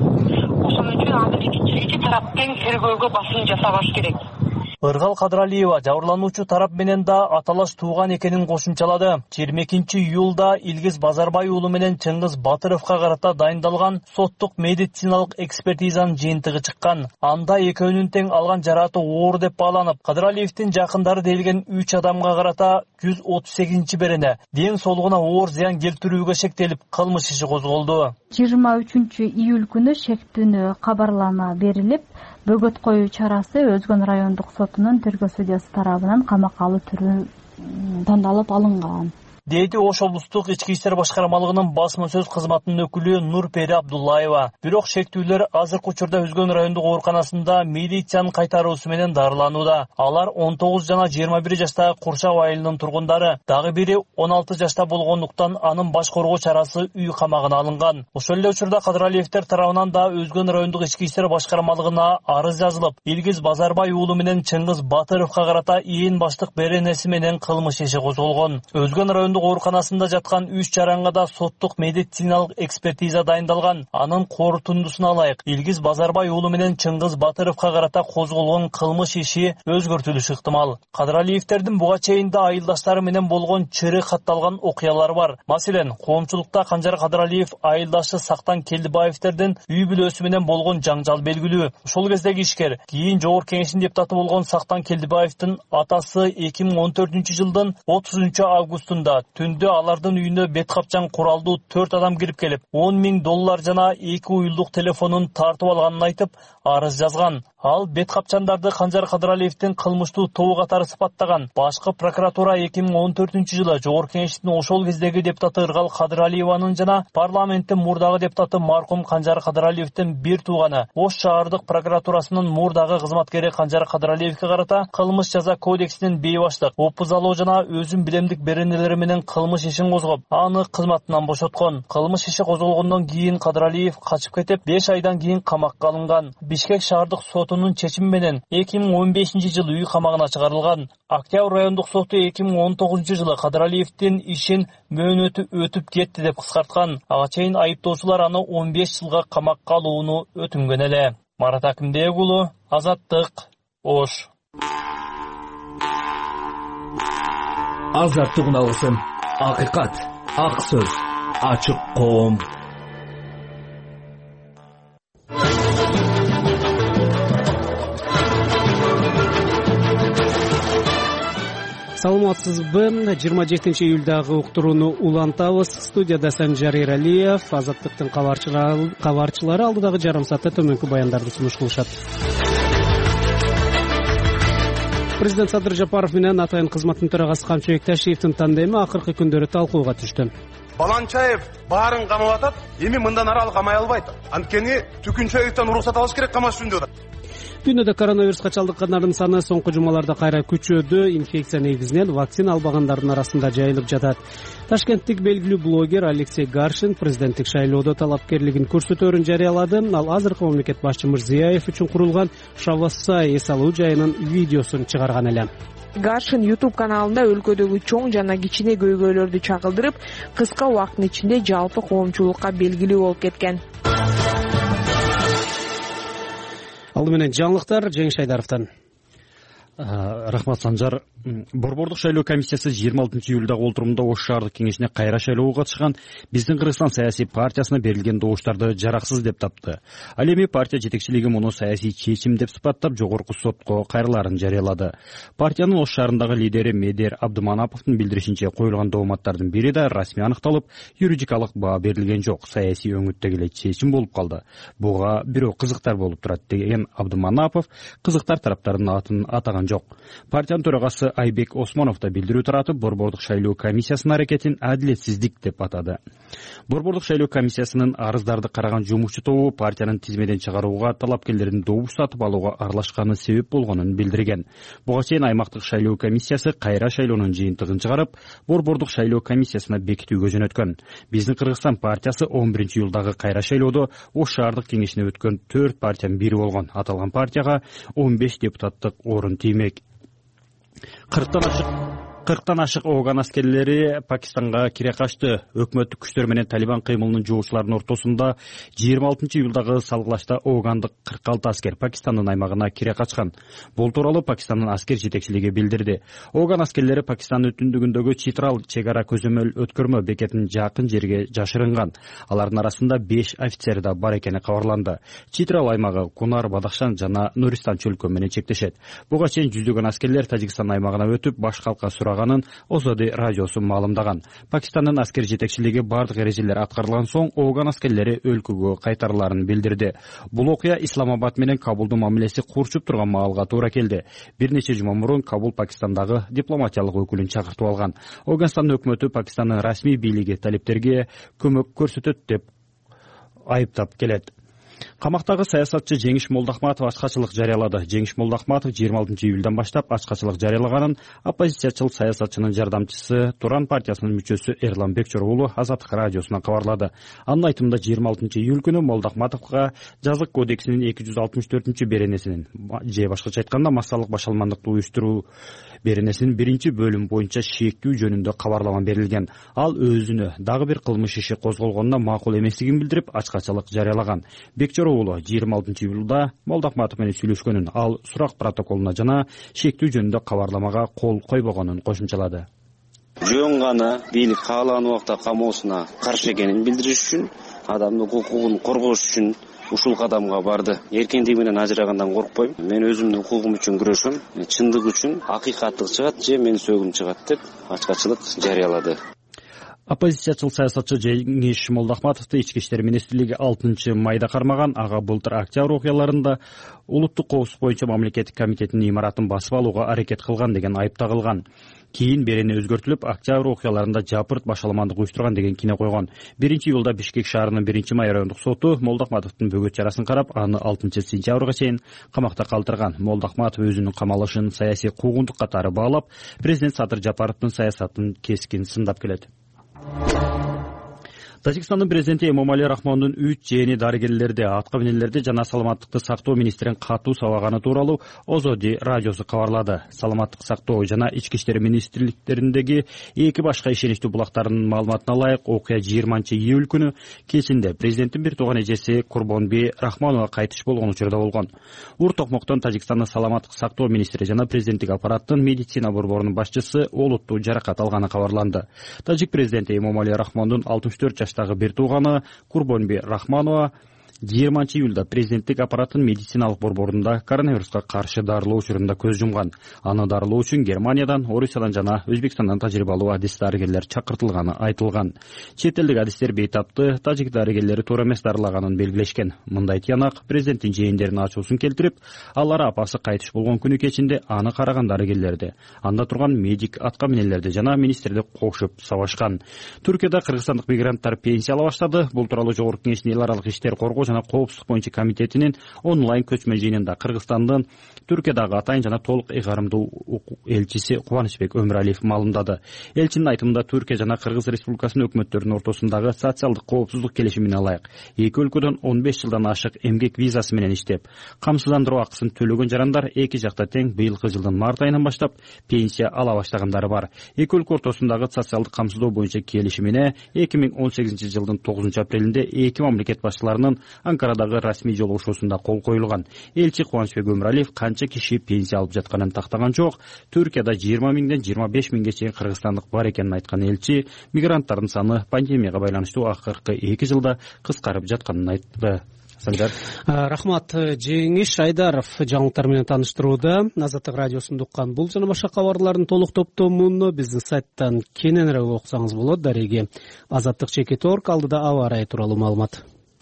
Ошон үчүн азыр эки тарап тең тергөөгө басым жасабаш керек. Ыргал Кадыралиева жабырлануучу тарап менен да аталаш тууган экенин кошумчалады. 22-июлда Илгиз Базарбай уулу менен Чыңгыз Батыровго карата дайындалган соттук медициналык экспертизанын жыйынтыгы чыккан. Анда экөөнүн тең алган жарааты оор деп бааланып, Кадыралиевдин жакындары делген 3 адамга карата 138-берене ден соолугуна оор зыян келтирүүгө шектелип, кылмыш иши козголду. 23-июль күнү шектүүнү кабарлама берилип, бөгөт коюу чарасы Өзгөн райондук сотунун тергөө судьясы тарабынан камакка алуу түрү тандалып алынган. Дейди Ош облустук ички иштер башкармалыгынын басма сөз кызматынын өкүлү Нурпери Абдуллаева. Бирок шектүүлөр азыркы учурда Өзгөн райондук ооруканасында милициянын кайтаруусу менен дарыланууда. Алар 19 жана 21 жаштагы Куршак айылынын тургундары, дагы бири 16 жашта болгондуктан анын баш коргоо чарасы үй камагына алынган. Ошол эле учурда Кадыралиевдер тарабынан да Өзгөн райондук ички иштер башкармалыгына арыз жазылып, Илгиз Базарбай уулу менен Чыңгыз Батыровго карата ийин баштык беренеси менен кылмыш иши козголгон. Өзгөн райондук коомдук ооруканасында жаткан 3 жаранга да соттук медициналык экспертиза дайындалган. Анын корутундусуна алайык, Илгиз Базарбай уулу менен Чыңгыз Батыровго карата козголгон кылмыш иши өзгөртүлүшү ыктымал. Кадыралиевдердин буга чейин да айылдаштары менен болгон чыры катталган окуялар бар. Маселен, коомчулукта Канжар Кадыралиев айылдашы Сактан Келдибаевдердин үй бүлөсү менен болгон жаңжал белгилүү. Ошол кездеги ишкер кийин Жогорку Кеңештин депутаты болгон Сактан Келдибаевдин атасы 2014-жылдын 30 августунда түндө алардын үйүнө бет капчан куралдуу 4 адам кирип келип, $10,000 жана 2 уюлдук телефонун тартып алганын айтып, арыз жазган. Ал бет капчандарды Канжар Кадыралиевдин кылмыштуу тобу катары сыпаттаган. Башкы прокуратура 2014-жылы Жогорку Кеңештин ошол кездеги депутаты Ыргал Кадыралиеванын жана парламенттин мурдагы депутаты маркум Канжар Кадыралиевдин бир тууганы Ош шаардык прокуратурасынын мурдагы кызматкери Канжар Кадыралиевге карата кылмыш жаза кодексинин бейбаштык, опузалоо жана өзүн билемдик беренелери менен кылмыш ишин козгоп, аны кызматынан бошоткон. Кылмыш иши козголгондон кийин Кадыралиев качып кетип, 5 айдан кийин камакка алынган. Бишкек шаардык сотунун чечими менен 2015-жылы үй камагына чыгарылган. Октябрь райондук соту 2019-жылы Кадыралиевдин ишин мөөнөтү өтүп кетти деп кыскарткан. Ага чейин айыптоочулар аны 15 жылга камакка алууну өтүнгөн эле. Марат Акимбек уулу, Азаттык, Ош. Азаттык үналысын, акыйкат, ак сөз, ачык коом. Саламатсызбы? 27-июлдагы уктурууну улантабыз. Студияда Санжар Эралиев, Азаттыктын кабарчылары алдыдагы жарым саатта төмөнкү баяндарды сунуш кылышат. Президент Садыр Жапаров менен Атайын кызматтын төрагасы Камчыбек Ташиевдин тандеми акыркы күндөрү талкууга түштү. Баланчаев баарын камап атат, эми мындан ары ал камай албайт. Анткени Түкүнчөевдөн уруксат алыш керек камаш үчүн деп атат. Дүйнөдө коронавируска чалдыккандардын саны соңку жумаларда кайра күчөдү. Инфекция негизинен вакцина албагандардын арасында жайылып жатат. Ташкенттик белгилүү блогер Алексей Гаршин президенттик шайлоодо талапкерлигин көрсөтөөрүн жарыялады. Ал азыркы мамлекет башчы Мирзиёев үчүн курулган Шавассай эс алуу жайынын видеосун чыгарган эле. Гаршин YouTube каналында өлкөдөгү чоң жана кичине көйгөйлөрдү чагылдырып, кыска убакыттын ичинде жалпы коомчулукка белгилүү болуп кеткен. Алды менен жаңылыктар Жеңиш Айдаровдон. Рахмат Санжар. Борбордук шайлоо комиссиясы 26-июлдагы олтурумда Ош шаардык кеңешине кайра шайлоого катышкан биздин Кыргызстан саясий партиясына берилген добуштарды жараксыз деп тапты. Ал эми партия жетекчилиги муну саясий чечим деп сыпаттап жогорку сотко кайрылаарын жарыялады. Партиянын Ош шаарындагы лидери Медер Абдыманаповдун билдиришинче коюлган дооматтардын бири да расмий аныкталып, юридикалык баа берилген жок. Саясий өңүттөгү эле чечим болуп калды. Буга бирөө кызыктар болуп турат деген Абдыманапов кызыктар тараптардын атын атаган жок. Партиянын төрагасы Айбек Осмонов да билдирүү таратып, Борбордук шайлоо комиссиясынын аракетин адилетсиздик деп атады. Борбордук шайлоо комиссиясынын арыздарды караган жумушчу тобу партиянын тизмеден чыгарууга талапкерлердин добуш сатып алууга аралашканы себеп болгонун билдирген. Буга чейин аймактык шайлоо комиссиясы кайра шайлоонун жыйынтыгын чыгарып, Борбордук шайлоо комиссиясына бекитүүгө жөнөткөн. Биздин Кыргызстан партиясы 11-июлдагы кайра шайлоодо Ош шаардык кеңешине өткөн 4 партиянын бири болгон. Аталган партияга 15 депутаттык орун тиймек. 40тан ашык Ооган аскерлери Пакистанга кире качты. Өкмөттүк күчтөр менен Талибан кыймылынын жоочуларынын ортосунда 26-июлдагы салгылашта Оогандык 46 аскер Пакистандын аймагына кире качкан. Бул тууралуу Пакистандын аскер жетекчилиги билдирди. Ооган аскерлери Пакистандын түндүгүндөгү Читрал чек ара көзөмөл өткөрмө бекетинин жакын жерге жашырынган. Алардын арасында 5 офицер да бар экени кабарланды. Читрал аймагы Кунар, Бадахшан жана Нуристан чөлкө менен чектешет. Буга чейин жүздөгөн аскерлер Тажикстан аймагына өтүп, баш калкка Озоди радиосу маалымдаган. Пакистандын аскер жетекчилиги бардык эрежелер аткарылган соң Ооган аскерлери өлкөгө кайтарыларын билдирди. Бул окуя Исламабад менен Кабулдун мамилеси курчуп турган маалга туура келди. Бир нече жума мурун Кабул Пакистандагы дипломатиялык өкүлүн чакыртып алган. Оогандын өкмөтү Пакистандын расмий бийлиги талептерге көмөк көрсөтөт деп айыптап келет. Камактагы саясатчы Жеңиш Молдахматов ачкачылык жарыялады. Жеңиш Молдахматов 26-июлдан баштап ачкачылык жарыялаганын оппозициячыл саясатчынын жардамчысы Туран партиясынын мүчөсү Эрлан Бекчор уулу Азаттык радиосуна кабарлады. Анын айтымында 26-июль күнү Молдахматовго жазык кодексинин 264-беренесинин же башкача айтканда массалык башалмандыкты уюштуруу беренесинин 1-бөлүм боюнча шектүү жөнүндө кабарлама берилген. Ал өзүнө дагы бир кылмыш иши козголгонуна макул эместигин билдирип ачкачылык жарыялаган. Бекчор уулу 26-июлда Молдахматов менен сүйлөшкөнүн, ал сурак протоколуна жана шектүү жөнүндө кабарламага кол койбогонун кошумчалады. Жөн гана бийлик каалаган убакта камоосуна каршы экенин билдириш үчүн, адамдын укугун коргош үчүн ушул кадамга барды. Эркиндиги менен ажырагандан коркпойм. Мен өзүмдүн укугум үчүн күрөшөм. Чындык үчүн акыйкаттык чыгат же менин сөөгүм чыгат деп ачкачылык жарыялады. Оппозициячыл саясатчы Жеңиш Молдахматовду Ички иштер министрлиги 6-майда кармаган. Ага былтыр октябрь окуяларында улуттук коопсуздук боюнча мамлекеттик комитеттин имаратын басып алууга аракет кылган деген айып тагылган. Кийин берене өзгөртүлүп, октябрь окуяларында жапырт башаламандык уюштурган деген кине койгон. 1-июлда Бишкек шаарынын 1-май райондук соту Молдахматовдун бөгөт чарасын карап, аны 6-сентябрга чейин камакта калтырган. Молдахматов өзүнүн камалышын саясий куугунтук катары баалап, президент Садыр Жапаровдун саясатын кескин сындап келет. Тажикстандын президенти Эмомали Рахмондун 3 жээнини дарыгерлерди, аткаминерлерди жана саламаттыкты сактоо министрин катуу сабаганы тууралуу Озоди радиосу кабарлады. Саламаттык сактоо жана ички иштер министрликтериндеги эки башка ишеничтүү булактарынын маалыматына ылайык, окуя 20-июль күнү кечинде президенттин бир тууган эжеси Курбонби Рахмонова кайтыш болгон учурда болгон. Ур токмоктон Тажикстандын саламаттык сактоо министри жана президенттик аппараттын медицина борборунун башчысы олуттуу жаракат алганы кабарланды. Тажик президенти Эмомали Рахмондун 64 жаштагы бир тууганы Курбонби Рахмонова 20-июлда президенттик аппараттын медициналык борборунда коронавируска каршы дарылоо учурунда көз жумган. Аны дарылоо үчүн Германиядан, Орусиядан жана Өзбекстандан тажрыйбалуу адис дарыгерлер чакыртылганы айтылган. Чет элдик адистер бейтапты тажик дарыгерлери туура эмес дарылаганын белгилешкен. Мындай тыянак президенттин жээндеринин ачуусун келтирип, алар апасы кайтыш болгон күнү кечинде аны караган дарыгерлерди, анда турган медик аткаминерлерди жана министрди кошуп сабашкан. Түркияда кыргызстандык мигранттар пенсия ала баштады. Бул тууралуу Жогорку Кеңештин эл аралык иштер коргоо жана коопсуздук боюнча комитетинин онлайн көчмө жыйынында Кыргызстандын Түркиядагы атайын жана толук ыйгарымдуу элчиси Кубанычбек Өмүралиев маалымдады. Элчинин айтымында Түркия жана Кыргыз Республикасынын өкмөттөрүнүн ортосундагы социалдык коопсуздук келишимине ылайык эки өлкөдөн 15 жылдан ашык эмгек визасы менен иштеп, камсыздандыруу акысын төлөгөн жарандар эки жакта тең быйылкы жылдын март айынан баштап пенсия ала баштагандары бар. Эки өлкө ортосундагы социалдык камсыздоо боюнча келишимине 2018 жылдын 9 апрелинде эки мамлекет башчыларынын Анкарадагы расмий жолугушуусунда кол коюлган. Элчи Кубанычбек Өмүралиев канча киши пенсия алып жатканын тактаган жок. Түркияда 20 миңден 25 миңге чейин кыргызстандык бар экенин айткан элчи мигранттардын саны пандемияга байланыштуу акыркы 2 жылда кыскарып жатканын айтты. Рахмат. Жеңиш Айдаров жаңылыктар менен тааныштырууда. Азаттык радиосун уккан бул жана башка кабарлардын толук топтомун биздин сайттан кененирээк окусаңыз болот. Дареги Азаттык.org алдыда аба ырайы тууралуу маалымат.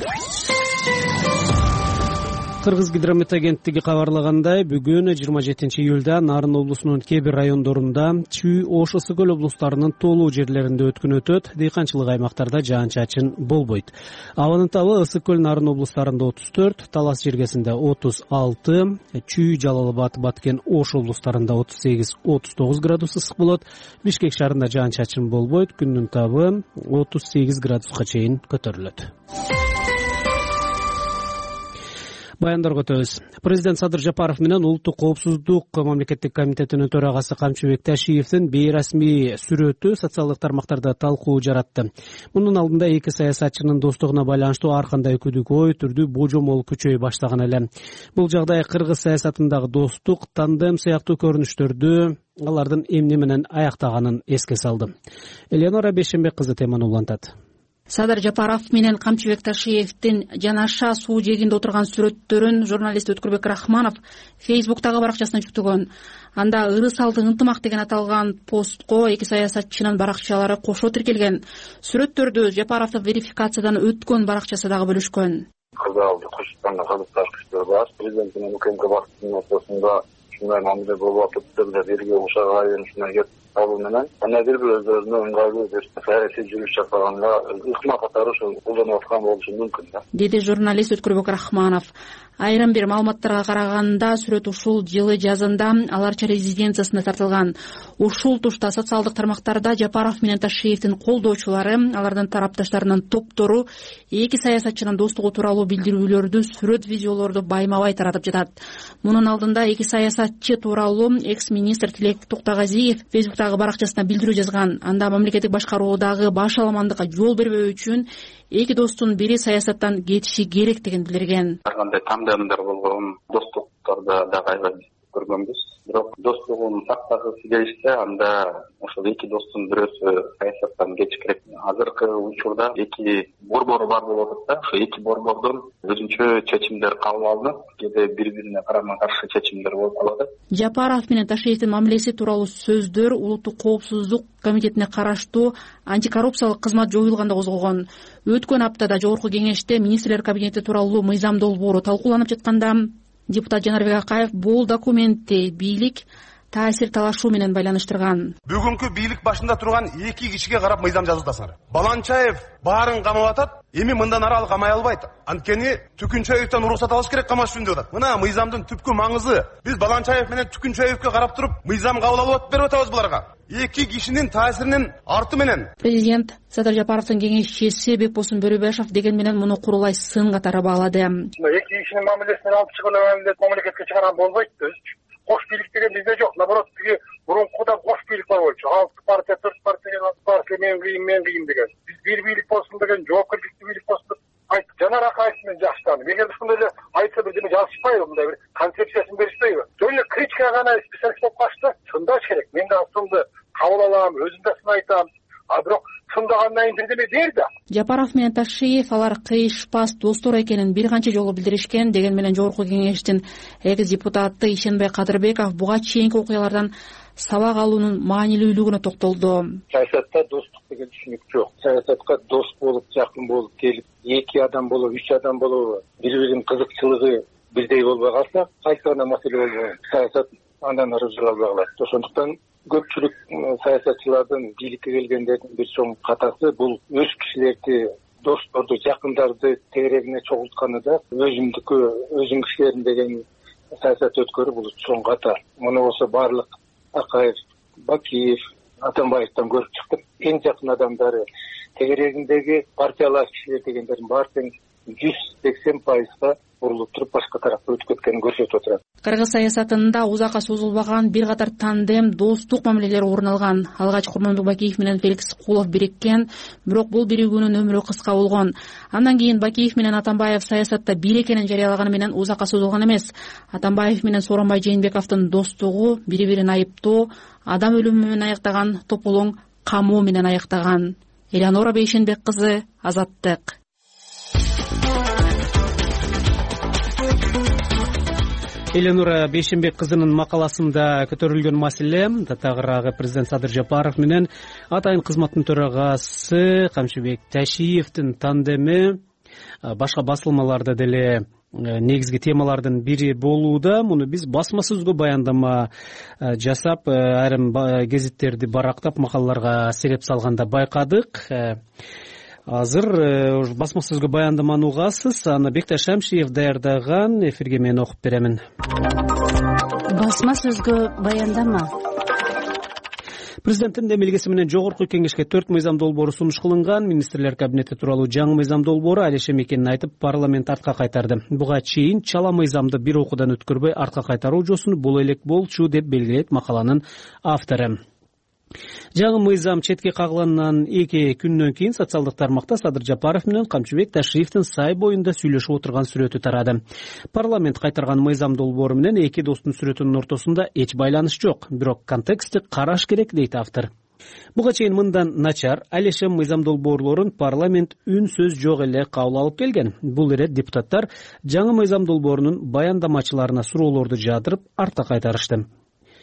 Кыргыз гидромет агенттиги кабарлагандай, бүгүн 27-июлда Нарын облусунун кээ бир райондорунда Чүй, Ош, Ысык көл облустарынын толуу жерлеринде өткөн өтөт. Дыйканчылык аймактарда жаан-чачын болбойт. Абанын табы Ысык көл, Нарын облустарында 34, Талас жергесинде 36, Чүй, Жалал Абад, Баткен, Ош облустарында 38-39 градус ысык болот. Бишкек шаарында жаан-чачын болбойт. Күндүн табы 38 градуска чейин көтөрүлөт. Баяндарга өтөбүз. Президент Садыр Жапаров менен Улуттук коопсуздук мамлекеттик комитетинин төрагасы Камчыбек Ташиевдин бейрасмий сүрөтү социалдык тармактарда талкуу жаратты. Мунун алдында эки саясатчынын достугуна байланыштуу ар кандай күдүкөй түрдүү божомол күчөй баштаган эле. Бул жагдай кыргыз саясатындагы достук, тандем сыяктуу көрүнүштөрдү алардын эмне менен аяктаганын эске салды. Элеонора Бейшенбек кызы теманы улантат. Садыр Жапаров менен Камчыбек Ташиевдин жанаша суу жээгинде отурган сүрөттөрүн журналист Өткүрбек Рахманов Фейсбуктагы баракчасына жүктөгөн. Анда ыры салды ынтымак деген аталган постко эки саясатчынын баракчалары кошо тиркелген. Сүрөттөрдү Жапаровдун верификациядан өткөн баракчасы дагы бөлүшкөн. Кырдаалды Кыргызстанда кыргыз ташкы иштер баш президентинин УКМК башчысынын ортосунда ушундай мамиле болуп атып деле бирге ушак айылына кетип калуу менен бир өздөрүнө ыңгайлуу бир саясий жүрүш жасаганга ыкма катары ушул колдонуп аткан болушу мүмкүн да, деди журналист Өткөрбек Рахманов. Айрым бир маалыматтарга караганда сүрөт ушул жылы жазында Аларча резиденциясында тартылган. Ушул тушта социалдык тармактарда Жапаров менен Ташиевдин колдоочулары, алардын тарапташтарынын топтору эки саясатчынын достугу тууралуу билдирүүлөрдү, сүрөт, видеолорду байма-бай таратып жатат. Мунун алдында эки саясатчы тууралуу экс-министр Тилек Токтогазиев Фейсбуктагы баракчасына билдирүү жазган. Анда мамлекеттик башкаруудагы башаламандыкка жол бербөө үчүн эки достун бири саясаттан кетиши керек деген билдирген. Ар кандай тандемдер болгон, достуктарда дагы аябай көргөнбүз. Бирок достугун сактагысы келишсе, анда ошол эки достун бирөөсү саясаттан кетиш керек. Азыркы учурда эки борбор бар болуп атат да, ошо эки борбордон өзүнчө чечимдер кабыл алынып, кээде бири-бирине карама каршы чечимдер болуп калат. Жапаров менен Ташиевдин мамилеси тууралуу сөздөр Улуттук коопсуздук комитетине караштуу антикоррупциялык кызмат жоюлганда козголгон. Өткөн аптада Жогорку кеңеште министрлер кабинети тууралуу мыйзам долбоору талкууланып жатканда депутат Жанарбек Акаев бул документти бийлик таасир талашуу менен байланыштырган. Бүгүнкү бийлик башында турган эки кишиге карап мыйзам жазуудасыңар. Баланчаев баарын камап атат, эми мындан ары ал камай албайт. Анткени Түкүнчаевден уруксат алыш керек камаш үчүн деп атат. Мына мыйзамдын түпкү маңызы. Биз Баланчаев менен Түкүнчаевге карап туруп мыйзам кабыл алып берип атабыз буларга. Эки кишинин таасиринин арты менен. Президент Садыр Жапаровдун кеңешчиси Бекбосун Бөрүбашев деген менен муну курулай сын катары баалады. Эки кишинин мамилесинен алып чыгып мамлекетке чыгарган болбойт да. Кош бийлик деген бизде жок. Наоборот, тиги мурункуда кош бийлик бар болчу. 6 партия, 4 партия мен кыйын деген. Биз бир бийлик болсун деген, жоопкерчиликтүү бийлик болсун деп айттык. Жанар Акаев менен жакшы таанып. Эгер ушундай эле айтса бирдеме жазышпайбы, мындай бир концепциясын беришпейби? Жөн эле критикага гана специалист болуп калышты. Сындаш керек. Мен да сынды кабыл алам, өзүм да сын айтам. А бирок сындагандан кийин бирдеме дер да. Жапаров менен Ташиев алар кыйышпас достор экенин бир канча жолу билдиришкен. Деген менен Жогорку кеңештин экс депутаты Ишенбай Кадырбеков буга чейинки окуялардан сабак алуунун маанилүүлүгүнө токтолду. Саясатта достук деген түшүнүк жок. Саясатка дос болуп, жакын болуп келип, эки адам болуп, үч адам болуп, бири-биринин кызыкчылыгы бирдей болбой калса, кайсы гана маселе болбойт. Саясат андан ары жүрө албай калат. Ошондуктан көпчүлүк саясатчылардын бийликке келгендердин бир чоң катасы бул өз кишилерди, досторду, жакындарды тегерегине чогултканы да өзүң кишилерин деген саясат өткөрүү бул чоң ката. Муну болсо баардык Акаев, Бакиев, Атамбаевден көрүп чыктык. Эң жакын адамдары тегерегиндеги партиялаш кишилер дегендердин баары тең 180% бурулуп туруп башка тарапка өтүп кеткенин көрсөтүп отурат. Кыргыз саясатында узакка созулбаган бир катар тандем, достук мамилелер орун алган. Алгач Курманбек Бакиев менен Феликс Кулов бириккен, бирок бул биригүүнүн өмүрү кыска болгон. Андан кийин Бакиев менен Атамбаев саясатта бир экенин жарыялаганы менен узакка созулган эмес. Атамбаев менен Сооронбай Жээнбековдун достугу бири-бирин айыптоо, адам өлүмү менен аяктаган тополоң камоо менен аяктаган. Элеонора Бейшенбек кызы, Азаттык. Элеонора Бейшенбек кызынын макаласында көтөрүлгөн маселе татагыраагы президент Садыр Жапаров менен атайын кызматтын төрагасы Камчыбек Ташиевдин тандеми башка басылмаларда деле негизги темалардын бири болууда. Муну биз басма сөзгө баяндама жасап, айрым гезиттерди барактап, макалаларга сереп салганда байкадык. Азыр басма сөзгө баяндаманы угасыз. Аны Бекташ Шамшиев даярдаган. Эфирге мен окуп беремин. Басма сөзгө баяндама. Президенттин демилгеси менен Жогорку кеңешке 4 мыйзам долбоору сунуш кылынган. Министрлер кабинети тууралуу жаңы мыйзам долбоору алешем экенин айтып, парламент артка кайтарды. Буга чейин чала мыйзамды бир окуудан өткөрбөй артка кайтаруу жосун бул элек болчу деп белгилейт макаланын автору. Жаңы мыйзам четке кагылгандан 2 күндөн кийин социалдык тармакта Садыр Жапаров менен Камчыбек Ташиевдин сай боюнда сүйлөшүп отурган сүрөтү тарады. Парламент кайтарган мыйзам долбоору менен эки достун сүрөтүнүн ортосунда эч байланыш жок, бирок контекстти караш керек дейт автор. Буга чейин мындан начар алешем мыйзам долбоорлорун парламент үн сөз жок эле кабыл алып келген. Бул ирет депутаттар жаңы мыйзам долбоорунун баяндамачыларына суроолорду жаадырып артка кайтарышты.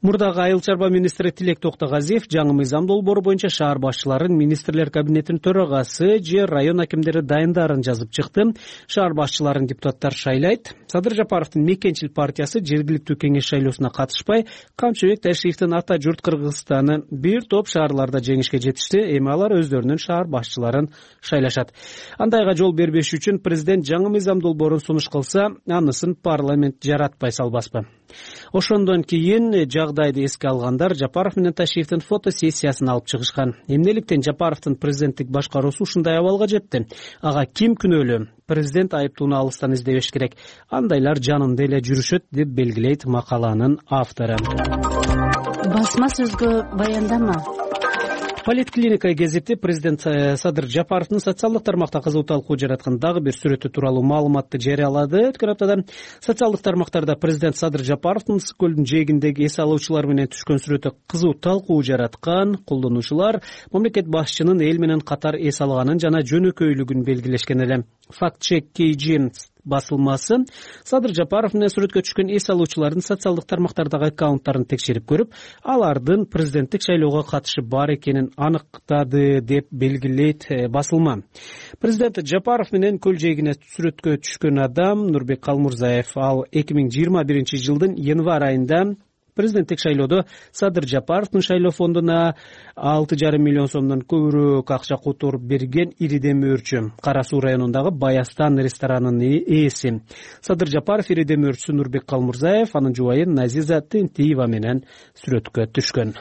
Мурдагы айыл чарба министри Тилек Токтогазиев жаңы мыйзам долбоору боюнча шаар башчыларын, министрлер кабинетинин төрагасы же район акимдери дайындарын жазып чыкты. Шаар башчыларын депутаттар шайлайт. Садыр Жапаровдун Мекенчил партиясы жергиликтүү кеңеш шайлоосуна катышпай, Камчыбек Ташиевдин ата журт Кыргызстаны бир топ шаарларда жеңишке жетишти. Эми алар өздөрүнүн шаар башчыларын шайлашат. Андайга жол бербеш үчүн президент жаңы мыйзам долбоорун сунуш кылса, анысын парламент жаратпай салбаспы. Ошондон кийин жагдайды эске алгандар Жапаров менен Ташиевдин фото сессиясын алып чыгышкан. Эмнеликтен Жапаровдун президенттик башкаруусу ушундай абалга жетти? Ага ким күнөөлүү? Президент айыптууну алыстан издебеш керек. Андайлар жанында эле жүрүшөт деп белгилейт макаланын автору. Басма сөзгө баяндама. Политклиника гезити президент Садыр Жапаровдун социалдык тармакта кызуу талкуу жараткан дагы бир сүрөтү тууралуу маалыматты жарыялады. Өткөн аптада социалдык тармактарда президент Садыр Жапаровдун Ысык көлдүн жээгиндеги эс алуучулар менен түшкөн сүрөтү кызуу талкуу жараткан. Колдонуучулар мамлекет башчынын эл менен катар эс алганын жана жөнөкөйлүгүн белгилешкен эле. Факт-чек KG басылмасы Садыр Жапаров менен сүрөткө түшкөн эс алуучулардын социалдык тармактардагы аккаунттарын текшерип көрүп, алардын президенттик шайлоого катышы бар экенин аныктады деп белгилейт басылма. Президент Жапаров менен көл жээгине сүрөткө түшкөн адам Нурбек Калмурзаев. Ал 2021 жылдын январь айында президенттик шайлоодо Садыр Жапаровдун шайлоо фондуна 6,5 миллион сомдон көбүрөөк акча которуп берген иридемөөрчү. Кара Суу районундагы Баястан ресторанынын ээси. Садыр Жапаров иридемөөрчүсү Нурбек Калмурзаев, анын жубайы Назиза Тентиева менен сүрөткө түшкөн.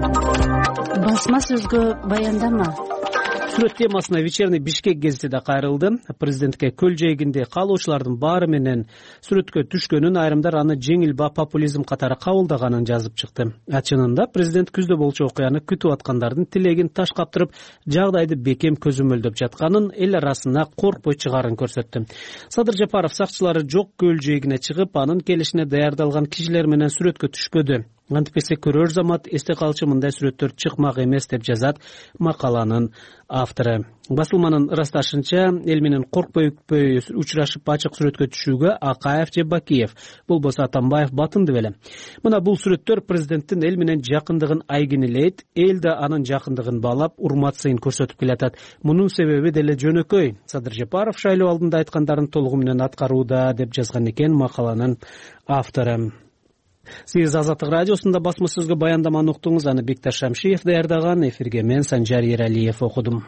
Басма сөзгө баяндама. Сүрөт темасына Вечерний Бишкек гезити да кайрылды. Президентке көл жээгинде калуучулардын баары менен сүрөткө түшкөнүн, айрымдар аны жеңил ба популизм катары кабылдаганын жазып чыкты. Чынында президент күздө болчу окуяны күтүп аткандардын тилегин таш каптырып, жагдайды бекем көзөмөлдөп жатканын, эл арасына коркпой чыгарын көрсөттү. Садыр Жапаров сакчылары жок көл жээгине чыгып, анын келишине даярдалган кишилер менен сүрөткө түшпөдү. Антипесе көрөр замат эсте калчу мындай сүрөттөр чыкмак эмес деп жазат макаланын автору. Басылманын ырасташынча, эл менен коркпой үкпөй учурашып ачык сүрөткө түшүүгө Акаев же Бакиев, болбосо Атамбаев батынды беле. Мына бул сүрөттөр президенттин эл менен жакындыгын айгинелейт, эл да анын жакындыгын баалап, урмат сыйын көрсөтүп келатат. Мунун себеби деле жөнөкөй. Садыр Жапаров шайлоо алдында айткандарын толугу менен аткарууда деп жазган экен макаланын автору. Сиз Азаттык радиосунда басма сөзгө баяндаманы уктуңуз. Аны Бекташ Шамшиев даярдаган. Эфирге мен Санжар Ералиев окудум.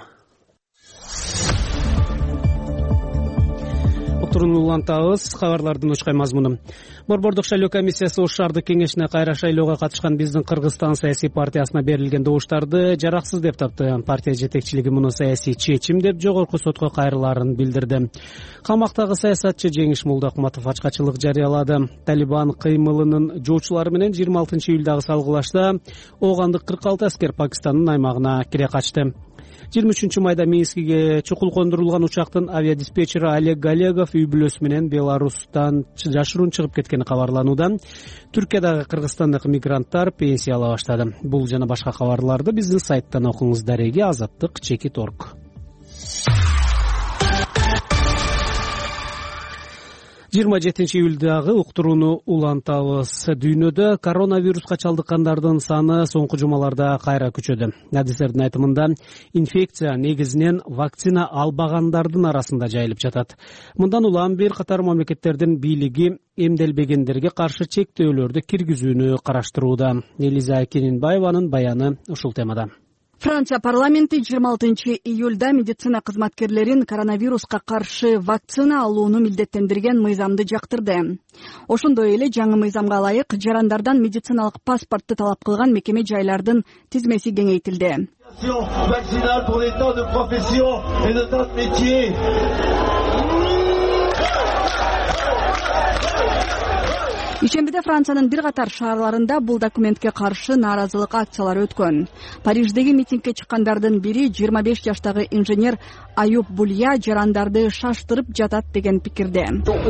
Отурууну улантабыз. Кабарлардын учкай мазмуну. Борбордук шайлоо комиссиясы Ош шаардык кеңешине кайра шайлоого катышкан биздин Кыргызстан саясий партиясына берилген добуштарды жараксыз деп тапты. Партия жетекчилиги муну саясий чечим деп жогорку сотко кайрылаарын билдирди. Камактагы саясатчы Жеңиш Молдокматов ачкачылык жарыялады. Талибан кыймылынын жоочулары менен 26 июлдагы салгылашта оогандык 46 аскер Пакистандын аймагына кире качты. 23 майда Минскиге чукул кондурулган учактын авиадиспетчери Олег Галегов үй бүлөсү менен Беларустан жашыруун чыгып кеткени кабарланууда. Түркиядагы кыргызстандык мигранттар пенсия ала баштады. Бул жана башка кабарларды биздин сайттан окуңуз. Дареги Азаттык.org. 27 июлдагы уктурууну улантабыз. Дүйнөдө коронавируска чалдыккандардын саны соңку жумаларда кайра күчөдү. Адистердин айтымында инфекция негизинен вакцина албагандардын арасында жайылып жатат. Мындан улам бир катар мамлекеттердин бийлиги эмделбегендерге каршы чектөөлөрдү киргизүүнү караштырууда. Элиза Кененбаеванын баяны ушул темада. Франция парламенти 26 июлда медицина кызматкерлерин коронавируска каршы вакцина алууну милдеттендирген мыйзамды жактырды. Ошондой эле жаңы мыйзамга ылайык жарандардан медициналык паспортты талап кылган мекеме жайлардын тизмеси кеңейтилди. Ишембиде Франциянын бир катар шаарларында бул документке каршы нааразылык акциялары өткөн. Париждеги митингге чыккандардын бири 25 жаштагы инженер Аюб Булья жарандарды шаштырып жатат деген пикирде.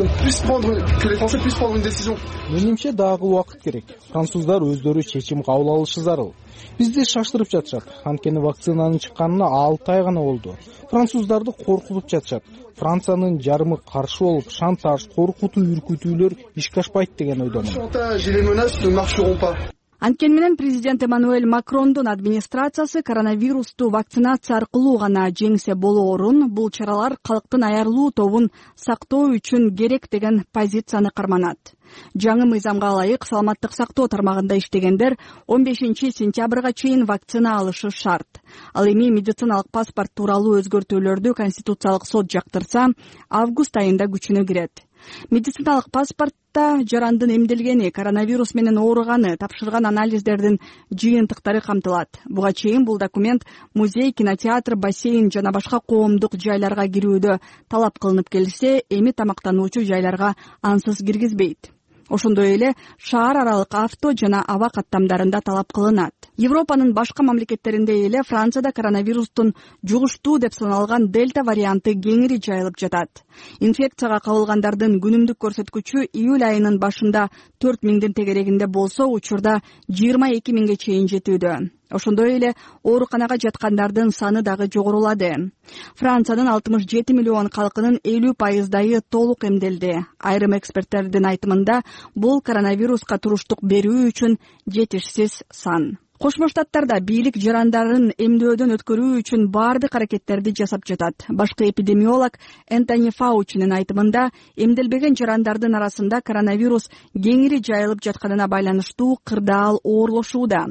Менимче дагы убакыт керек. Француздар өздөрү чечим кабыл алышы зарыл. Бизди шаштырып жатышат. Анткени вакцинанын чыкканына 6 ай гана болду. Француздарды коркутуп жатышат. Франциянын жарымы каршы болуп, шантаж, коркутуу, үркүтүүлөр ишке ашпайт деген ойдомун. Анткени менен президент Эммануэль Макрондун администрациясы коронавирусту вакцинация аркылуу гана жеңсе болоорун, бул чаралар калктын аярлуу тобун сактоо үчүн керек деген позицияны карманат. Жаңы мыйзамга ылайык саламаттык сактоо тармагында иштегендер 15 сентябрга чейин вакцина алышы шарт. Ал эми медициналык паспорт тууралуу өзгөртүүлөрдү Конституциялык сот жактырса, август айында күчүнө кирет. Медициналык паспортто жарандын эмделгени, коронавирус менен ооруганы, тапшырган анализдердин жыйынтыктары камтылат. Буга чейин бул документ музей, кинотеатр, бассейн жана башка коомдук жайларга кирүүдө талап кылынып келсе, эми тамактануучу жайларга ансыз киргизбейт. Ошондой эле шаар аралык авто жана аба каттамдарында талап кылынат. Европанын башка мамлекеттеринде эле Францияда коронавирустун жугуштуу деп саналган дельта варианты кеңири жайылып жатат. Инфекцияга кабылгандардын күнүмдүк көрсөткүчү июль айынын башында 4000 тегерегинде болсо, учурда 22 миңге чейин жетүүдө. Ошондой эле ооруканага жаткандардын саны дагы жогорулады. Франциянын 67 миллион калкынын 50% толук эмделди. Айрым эксперттердин айтымында, бул коронавируска туруштук берүү үчүн жетишсиз сан. Кошмо Штаттарда бийлик жарандарын эмдөөдөн өткөрүү үчүн баардык аракеттерди жасап жатат. Башкы эпидемиолог Энтони Фаучинин айтымында, эмделбеген жарандардын арасында коронавирус кеңири жайылып жатканына байланыштуу кырдаал оорлошууда.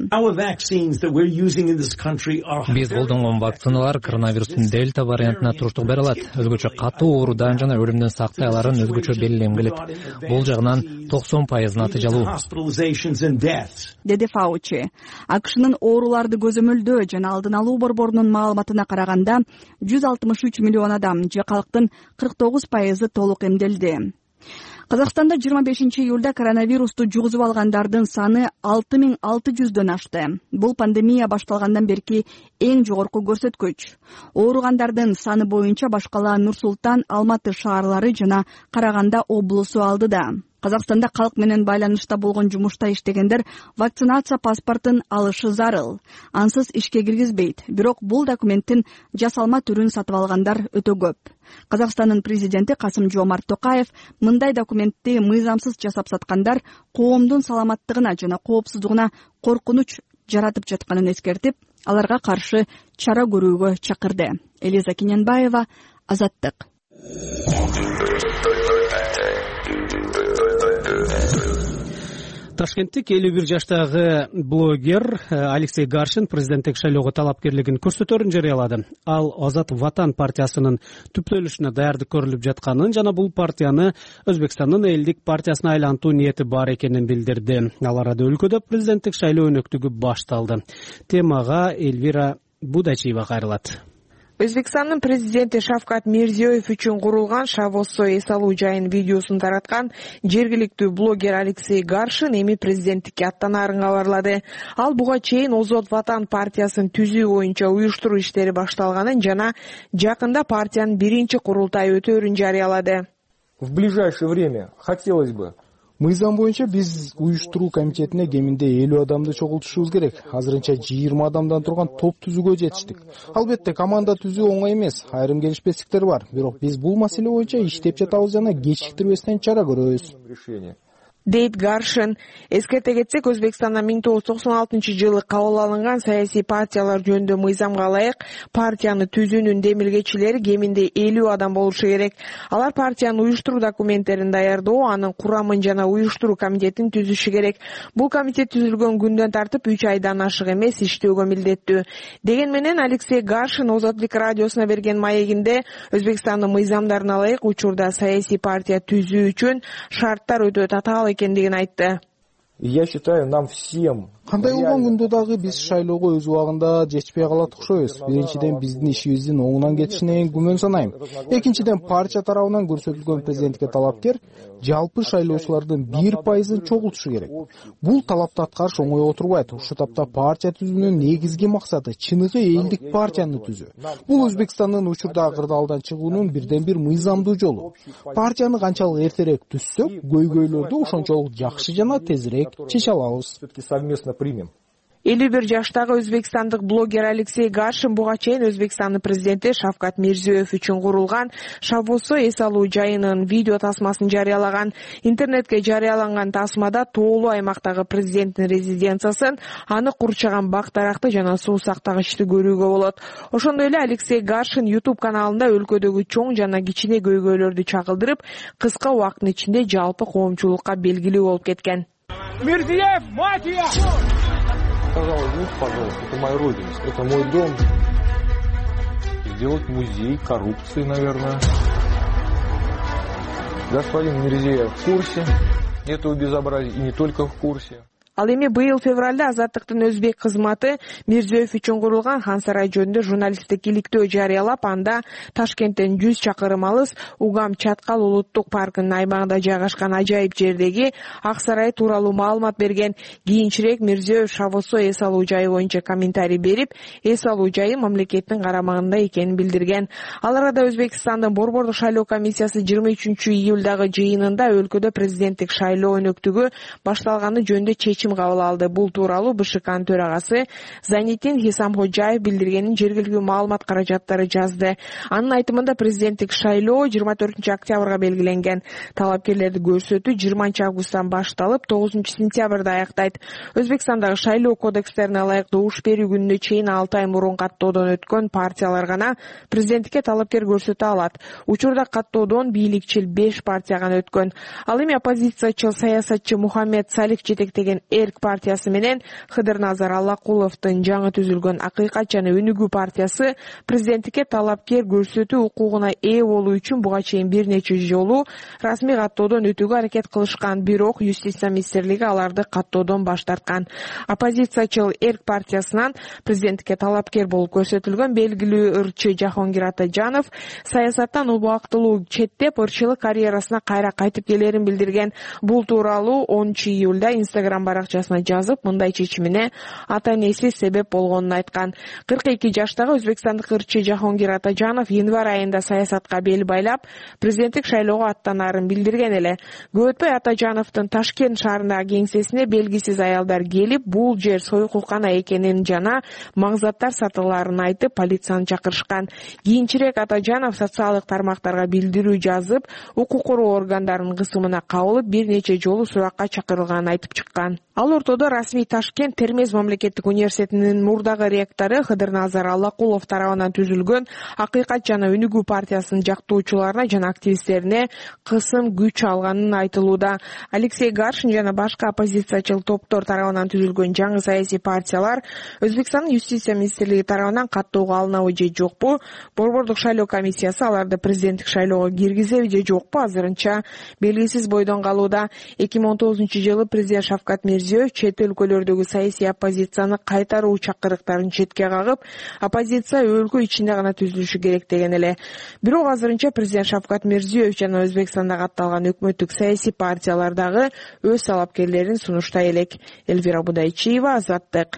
Биз колдонгон вакциналар коронавирустун дельта вариантына туруштук бере алат. Өзгөчө катуу оорудан жана өлүмдөн сактай аларын өзгөчө белгилем келет. Бул жагынан 90% натыйжалуу, деди Фаучи. АКШнын ооруларды көзөмөлдөө жана алдын алуу борборунун маалыматына караганда 163 миллион адам же калктын 49% толук эмделди. Казакстанда 25 июлда коронавирусту жугузуп алгандардын саны 6600дөн ашты. Бул пандемия башталгандан берки эң жогорку көрсөткүч. Ооругандардын саны боюнча башкала Нур Султан, Алматы шаарлары жана Караганда облусу алдыда. Казакстанда калк менен байланышта болгон жумушта иштегендер вакцинация паспортун алышы зарыл. Ансыз ишке киргизбейт. Бирок бул документтин жасалма түрүн сатып алгандар өтө көп. Казакстандын президенти Касым-Жомарт Токаев мындай документти мыйзамсыз жасап саткандар коомдун саламаттыгына жана коопсуздугуна коркунуч жаратып жатканын эскертип, аларга каршы чара көрүүгө чакырды. Элиза Киненбаева, Азаттык. Ташкенттик 51 жаштагы блогер Алексей Гаршин президенттик шайлоого талапкерлигин көрсөтөрүн жарыялады. Ал Азат Ватан партиясынын түптөлүшүнө даярдык көрүлүп жатканын жана бул партияны Өзбекстандын элдик партиясына айлантуу ниети бар экенин билдирди. Ал арада өлкөдө президенттик шайлоо өнөктүгү башталды. Темага Эльвира Будачиева кайрылат. Өзбекстандын президенти Шавкат Мирзиёев үчүн курулган Шавоссо эс алуу жайын видеосун тараткан жергиликтүү блогер Алексей Гаршин эми президенттикке аттанаарын кабарлады. Ал буга чейин Озот Ватан партиясын түзүү боюнча уюштуруу иштери башталганын жана жакында партиянын биринчи курултайы өтөөрүн жарыялады. В ближайшее время хотелось бы Мыйзам боюнча биз уюштуруу комитетине кеминде 50 адамды чогултушубуз керек. Азырынча 20 адамдан турган топ түзүүгө жетиштик. Албетте команда түзүү оңой эмес, айрым келишпестиктер бар. Бирок биз бул маселе боюнча иштеп жатабыз жана кечиктирбестен чара көрөбүз, дейт Гаршин. Эскерте кетсек, Өзбекстанда 1996 кабыл алынган саясий партиялар жөнүндө мыйзамга ылайык партияны түзүүнүн демилгечилери кеминде 50 адам болушу керек. Алар партиянын уюштуруу документтерин даярдоо, анын курамын жана уюштуруу комитетин түзүшү керек. Бул комитет түзүлгөн күндөн тартып 3 айдан ашык эмес иштөөгө милдеттүү. Деген менен Алексей Гаршин Озотлук радиосуна берген маегинде Өзбекстандын мыйзамдарына ылайык учурда саясий партия түзүү үчүн шарттар өтө татаал экендигин айтты. Я считаю, нам всем кандай болгон күндө дагы биз шайлоого өз убагында жетишпей калат окшойбуз. Биринчиден биздин ишибиздин оңунан кетишине күмөн санайм. Экинчиден партия тарабынан көрсөтүлгөн президентке талапкер жалпы шайлоочулардын 1%-ын чогултушу керек. Бул талапты аткарыш оңой отурбайт. Ушул тапта партия түзүүнүн негизги максаты чыныгы элдик партияны түзүү. Бул Өзбекстандын учурдагы кырдаалдан чыгуунун бирден бир мыйзамдуу жолу. Партияны канчалык эртерээк түзсөк, көйгөйлөрдү ошончолук жакшы жана тезирээк чече алабыз. Совместно примем. 51 жаштагы өзбекстандык блогер Алексей Гаршин буга чейин Өзбекстандын президенти Шавкат Мирзиёев үчүн курулган Шавосо эс алуу жайынын видео тасмасын жарыялаган. Интернетке жарыяланган тасмада тоолуу аймактагы президенттин резиденциясын, аны курчаган бак-даракты жана суу сактагычты көрүүгө болот. Ошондой эле Алексей Гаршин YouTube каналында өлкөдөгү чоң жана кичине көйгөйлөрдү чагылдырып, кыска убакыттын ичинде жалпы коомчулукка белгилүү болуп кеткен. Мирзиёев, матия! Пожалуйста, это моя родина, это мой дом. Сделать музей коррупции, наверное. Господин Мирзиёев в курсе этого безобразия и не только в курсе. Ал эми быйыл февралда Азаттыктын өзбек кызматы Мирзиёев үчүн курулган Хан сарай жөнүндө журналисттик иликтөө жарыялап, анда Ташкенттен 100 чакырым алыс Угам-Чаткал улуттук паркынын аймагында жайгашкан ажайып жердеги Ак сарай тууралуу маалымат берген. Кийинчерээк Мирзиёев Шавосо эс алуу жайы боюнча комментарий берип, эс алуу жайы мамлекеттин карамагында экенин билдирген. Ал арада Өзбекстандын Борбордук шайлоо комиссиясы 23-июлдагы жыйынында өлкөдө президенттик шайлоо өнөктүгү башталганы жөнүндө чечим кабыл алды. Бул тууралуу БШКнын төрагасы Занитин Хисамходжаев билдиргенин жергиликтүү маалымат каражаттары жазды. Анын айтымында президенттик шайлоо 24-октябрга белгиленген. Талапкерлерди көрсөтүү 20-августтан башталып, 9-сентябрда аяктайт. Өзбекстандагы шайлоо кодекстерине ылайык добуш берүү күнүнө чейин 6 ай мурун каттоодон өткөн партиялар гана президенттикке талапкер көрсөтө алат. Учурда каттоодон бийликчил 5 партия гана өткөн. Ал эми оппозициячыл саясатчы Мухаммед Салих жетектеген Эрк партиясы менен Хыдырназар Аллакуловдун жаңы түзүлгөн Акыйкат жана Өнүгүү партиясы президенттикке талапкер көрсөтүү укугуна ээ болуу үчүн буга чейин бир нече жолу расмий каттоодон өтүүгө аракет кылышкан, бирок юстиция министрлиги аларды каттоодон баш тарткан. Оппозициячыл Эрк партиясынан президенттикке талапкер болуп көрсөтүлгөн белгилүү ырчы Жахонгир Атажанов саясаттан убактылуу четтеп, ырчылык карьерасына кайра кайтып келерин билдирген. Бул тууралуу 10-июлда Instagram баракчасына жазып, мындай чечимине ата-энеси себеп болгонун айткан. 42 жаштагы өзбекстандык ырчы Жахонгир Атажанов январь айында саясатка бел байлап, президенттик шайлоого аттанаарын билдирген эле. Көп өтпөй Атажановдун Ташкент шаарындагы кеңсесине белгисиз аялдар келип, бул жер сойкулкана экенин жана маңзаттар сатыларын айтып, полицияны чакырышкан. Кийинчерээк Атажанов социалдык тармактарга билдирүү жазып, укук коргоо органдарынын кысымына кабылып, бир нече жолу суракка чакырылганын айтып чыккан. Ал ортодо расмий Ташкент Термез мамлекеттик университетинин мурдагы ректору Хыдырназар Аллакулов тарабынан түзүлгөн Акыйкат жана Өнүгүү партиясынын жактоочуларына жана активисттерине кысым күч алганын айтылууда. Алексей Гаршин жана башка оппозициячыл топтор тарабынан түзүлгөн жаңы саясий партиялар Өзбекстандын юстиция министрлиги тарабынан каттоого алынабы же жокпу? Борбордук шайлоо комиссиясы аларды президенттик шайлоого киргизеби же жокпу? Азырынча белгисиз бойдон калууда. 2019-жылы президент Шавкат Мирзиёев чет өлкөлөрдөгү саясий оппозицияны кайтаруу чакырыктарын четке кагып, оппозиция өлкө ичинде гана түзүлүшү керек деген эле. Бирок азырынча президент Шавкат Мирзиёев жана Өзбекстанда катталган өкмөттүк саясий партиялар дагы өз талапкерлерин сунуштай элек. Элвира Будайчиева, Азаттык.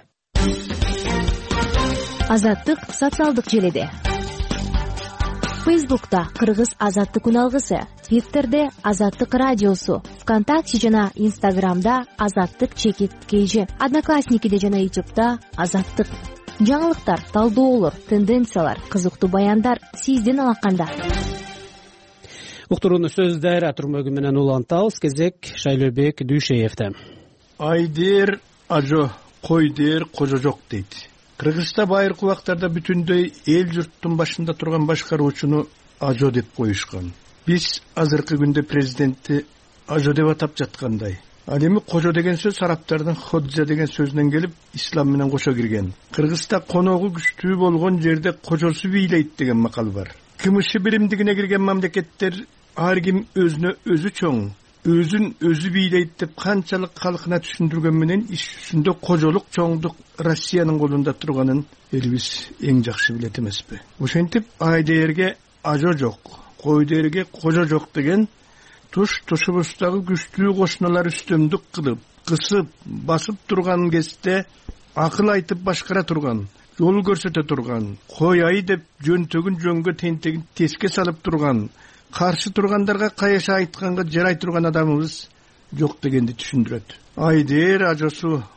Азаттык социалдык желиде. Фейсбукта Кыргыз Азаттык үналгысы, Твиттерде Азаттык радиосу, ВКонтакте жана Инстаграмда Азаттык _KG, Одноклассникиде жана Ютубта Азаттык. Жаңылыктар, талдоолор, тенденциялар, кызыктуу баяндар сиздин алаканда. Уктурууну сөз дайра турмөгү менен улантабыз. Кезек Шайлообек Дүйшеевде. Айдер ажо, койдер кожо жок дейт. Кыргызста байыркы убактарда бүтүндөй эл журттун башында турган башкаруучуну ажо деп коюшкан. Биз азыркы күндө президентти ажо деп атап жаткандай. Ал эми кожо деген сөз арабтардын ходжа деген сөзүнөн келип, ислам менен кошо кирген. Кыргызста коногу күчтүү болгон жерде кожосу бийлейт деген макал бар. КМШ биримдигине кирген мамлекеттер ар ким өзүнө өзү чоң, өзүн өзү бийлейт деп канчалык калкына түшүндүргөн менен иш жүзүндө кожолук чоңдук Россиянын колунда турганын элибиз эң жакшы билет эмеспи? Ошентип айдерге ажо жок, койдерге кожо жок деген туш-тушубуздагы күчтүү кошуналар үстөмдүк кылып, кысып, басып турган кезде акыл айтып башкара турган, жол көрсөтө турган, кояй деп жөнтөгүн жөнгө тентегин теске салып турган, каршы тургандарга каяша айтканга жарай турган адамыбыз жок дегенди түшүндүрөт. Айдер ажосу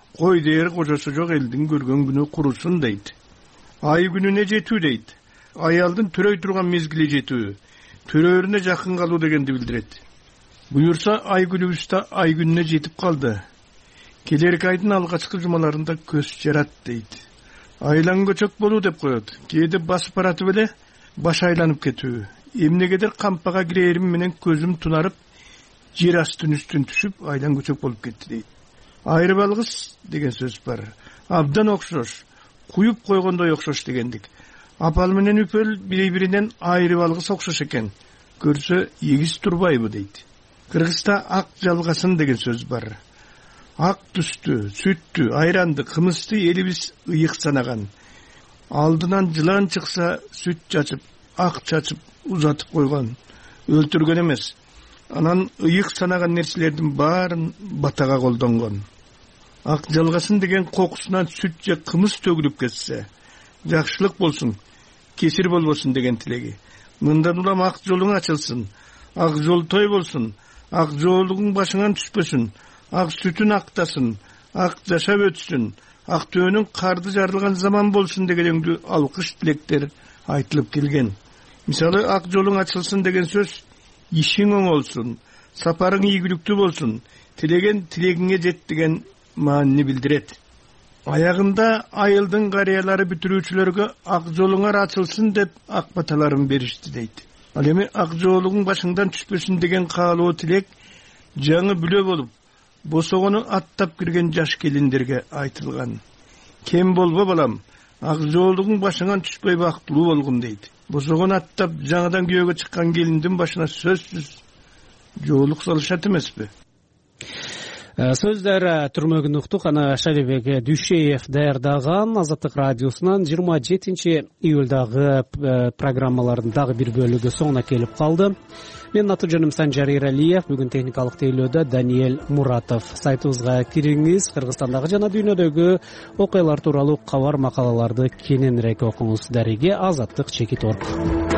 кой дээр кожосу жок элдин көргөн күнү курусун дейт. Ай күнүнө жетүү дейт. Аялдын төрөй турган мезгили жетүү, төрөөрүнө жакын калуу дегенди билдирет. Буюрса ай күнүбүздө ай күнүнө жетип калды. Келерки айдын алгачкы жумаларында көз жарат дейт. Айлан көчөк болуу деп коет. Кээде басып баратып эле баш айланып кетүү. Эмнегедир кампага кирээрим менен көзүм тунарып, жер астын үстүн түшүп, айлан көчөк болуп кетти дейт. Айрып алгыс деген сөз бар. Абдан окшош, куюп койгондой окшош дегендик. Апал менен үпөл бири-биринен айрып алгыс окшош экен. Көрсө эгиз турбайбы дейт. Кыргызда ак жалгасын деген сөз бар. Ак түстү, сүттү, айранды, кымызды элибиз ыйык санаган. Алдынан жылан чыкса сүт чачып, ак чачып, узатып койгон. Өлтүргөн эмес. Анан ыйык санаган нерселердин баарын батага колдонгон. Ак жалгасын деген кокусунан сүт же кымыз төгүлүп кетсе, жакшылык болсун, кесир болбосун деген тилеги. Мындан улам ак жолуң ачылсын, ак жол той болсун, ак жолуң башыңан түшпөсүн, ак сүтүн актасын, ак жашап өтсүн, ак төөнүң карды жарылган заман болсун дегендүү алкыш тилектер айтылып келген. Мисалы, ак жолуң ачылсын деген сөз ишиң оңолсун, сапарың ийгиликтүү болсун, тилеген тилегиңе жет деген маанини билдирет. Аягында айылдын карыялары бүтүрүүчүлөргө ак жолуңар ачылсын деп ак баталарын беришти дейт. Ал эми ак жолуң башыңдан түшпөсүн деген каалоо тилек жаңы бүлө болуп, босогону аттап кирген жаш келиндерге айтылган. Кем болбо балам, ак жолуң башыңан түшпөй бактылуу болгун дейт. Босогону аттап жаңадан күйөөгө чыккан келиндин башына сөзсүз жоолук салышат эмеспи? Сөздөр түрмөгүн уктук. Аны Шалибек Дүйшеев даярдаган Азаттык радиосунан 27 июлдагы программалардын дагы бир бөлүгү соңуна келип калды. Менин аты жөнүм Санжар Эралиев. Бүгүн техникалык тейлөөдө Даниэль Муратов. Сайтыбызга кириңиз, Кыргызстандагы жана дүйнөдөгү окуялар тууралуу кабар макалаларды кененирээк окуңуз. Дареге Азаттык чекит.org.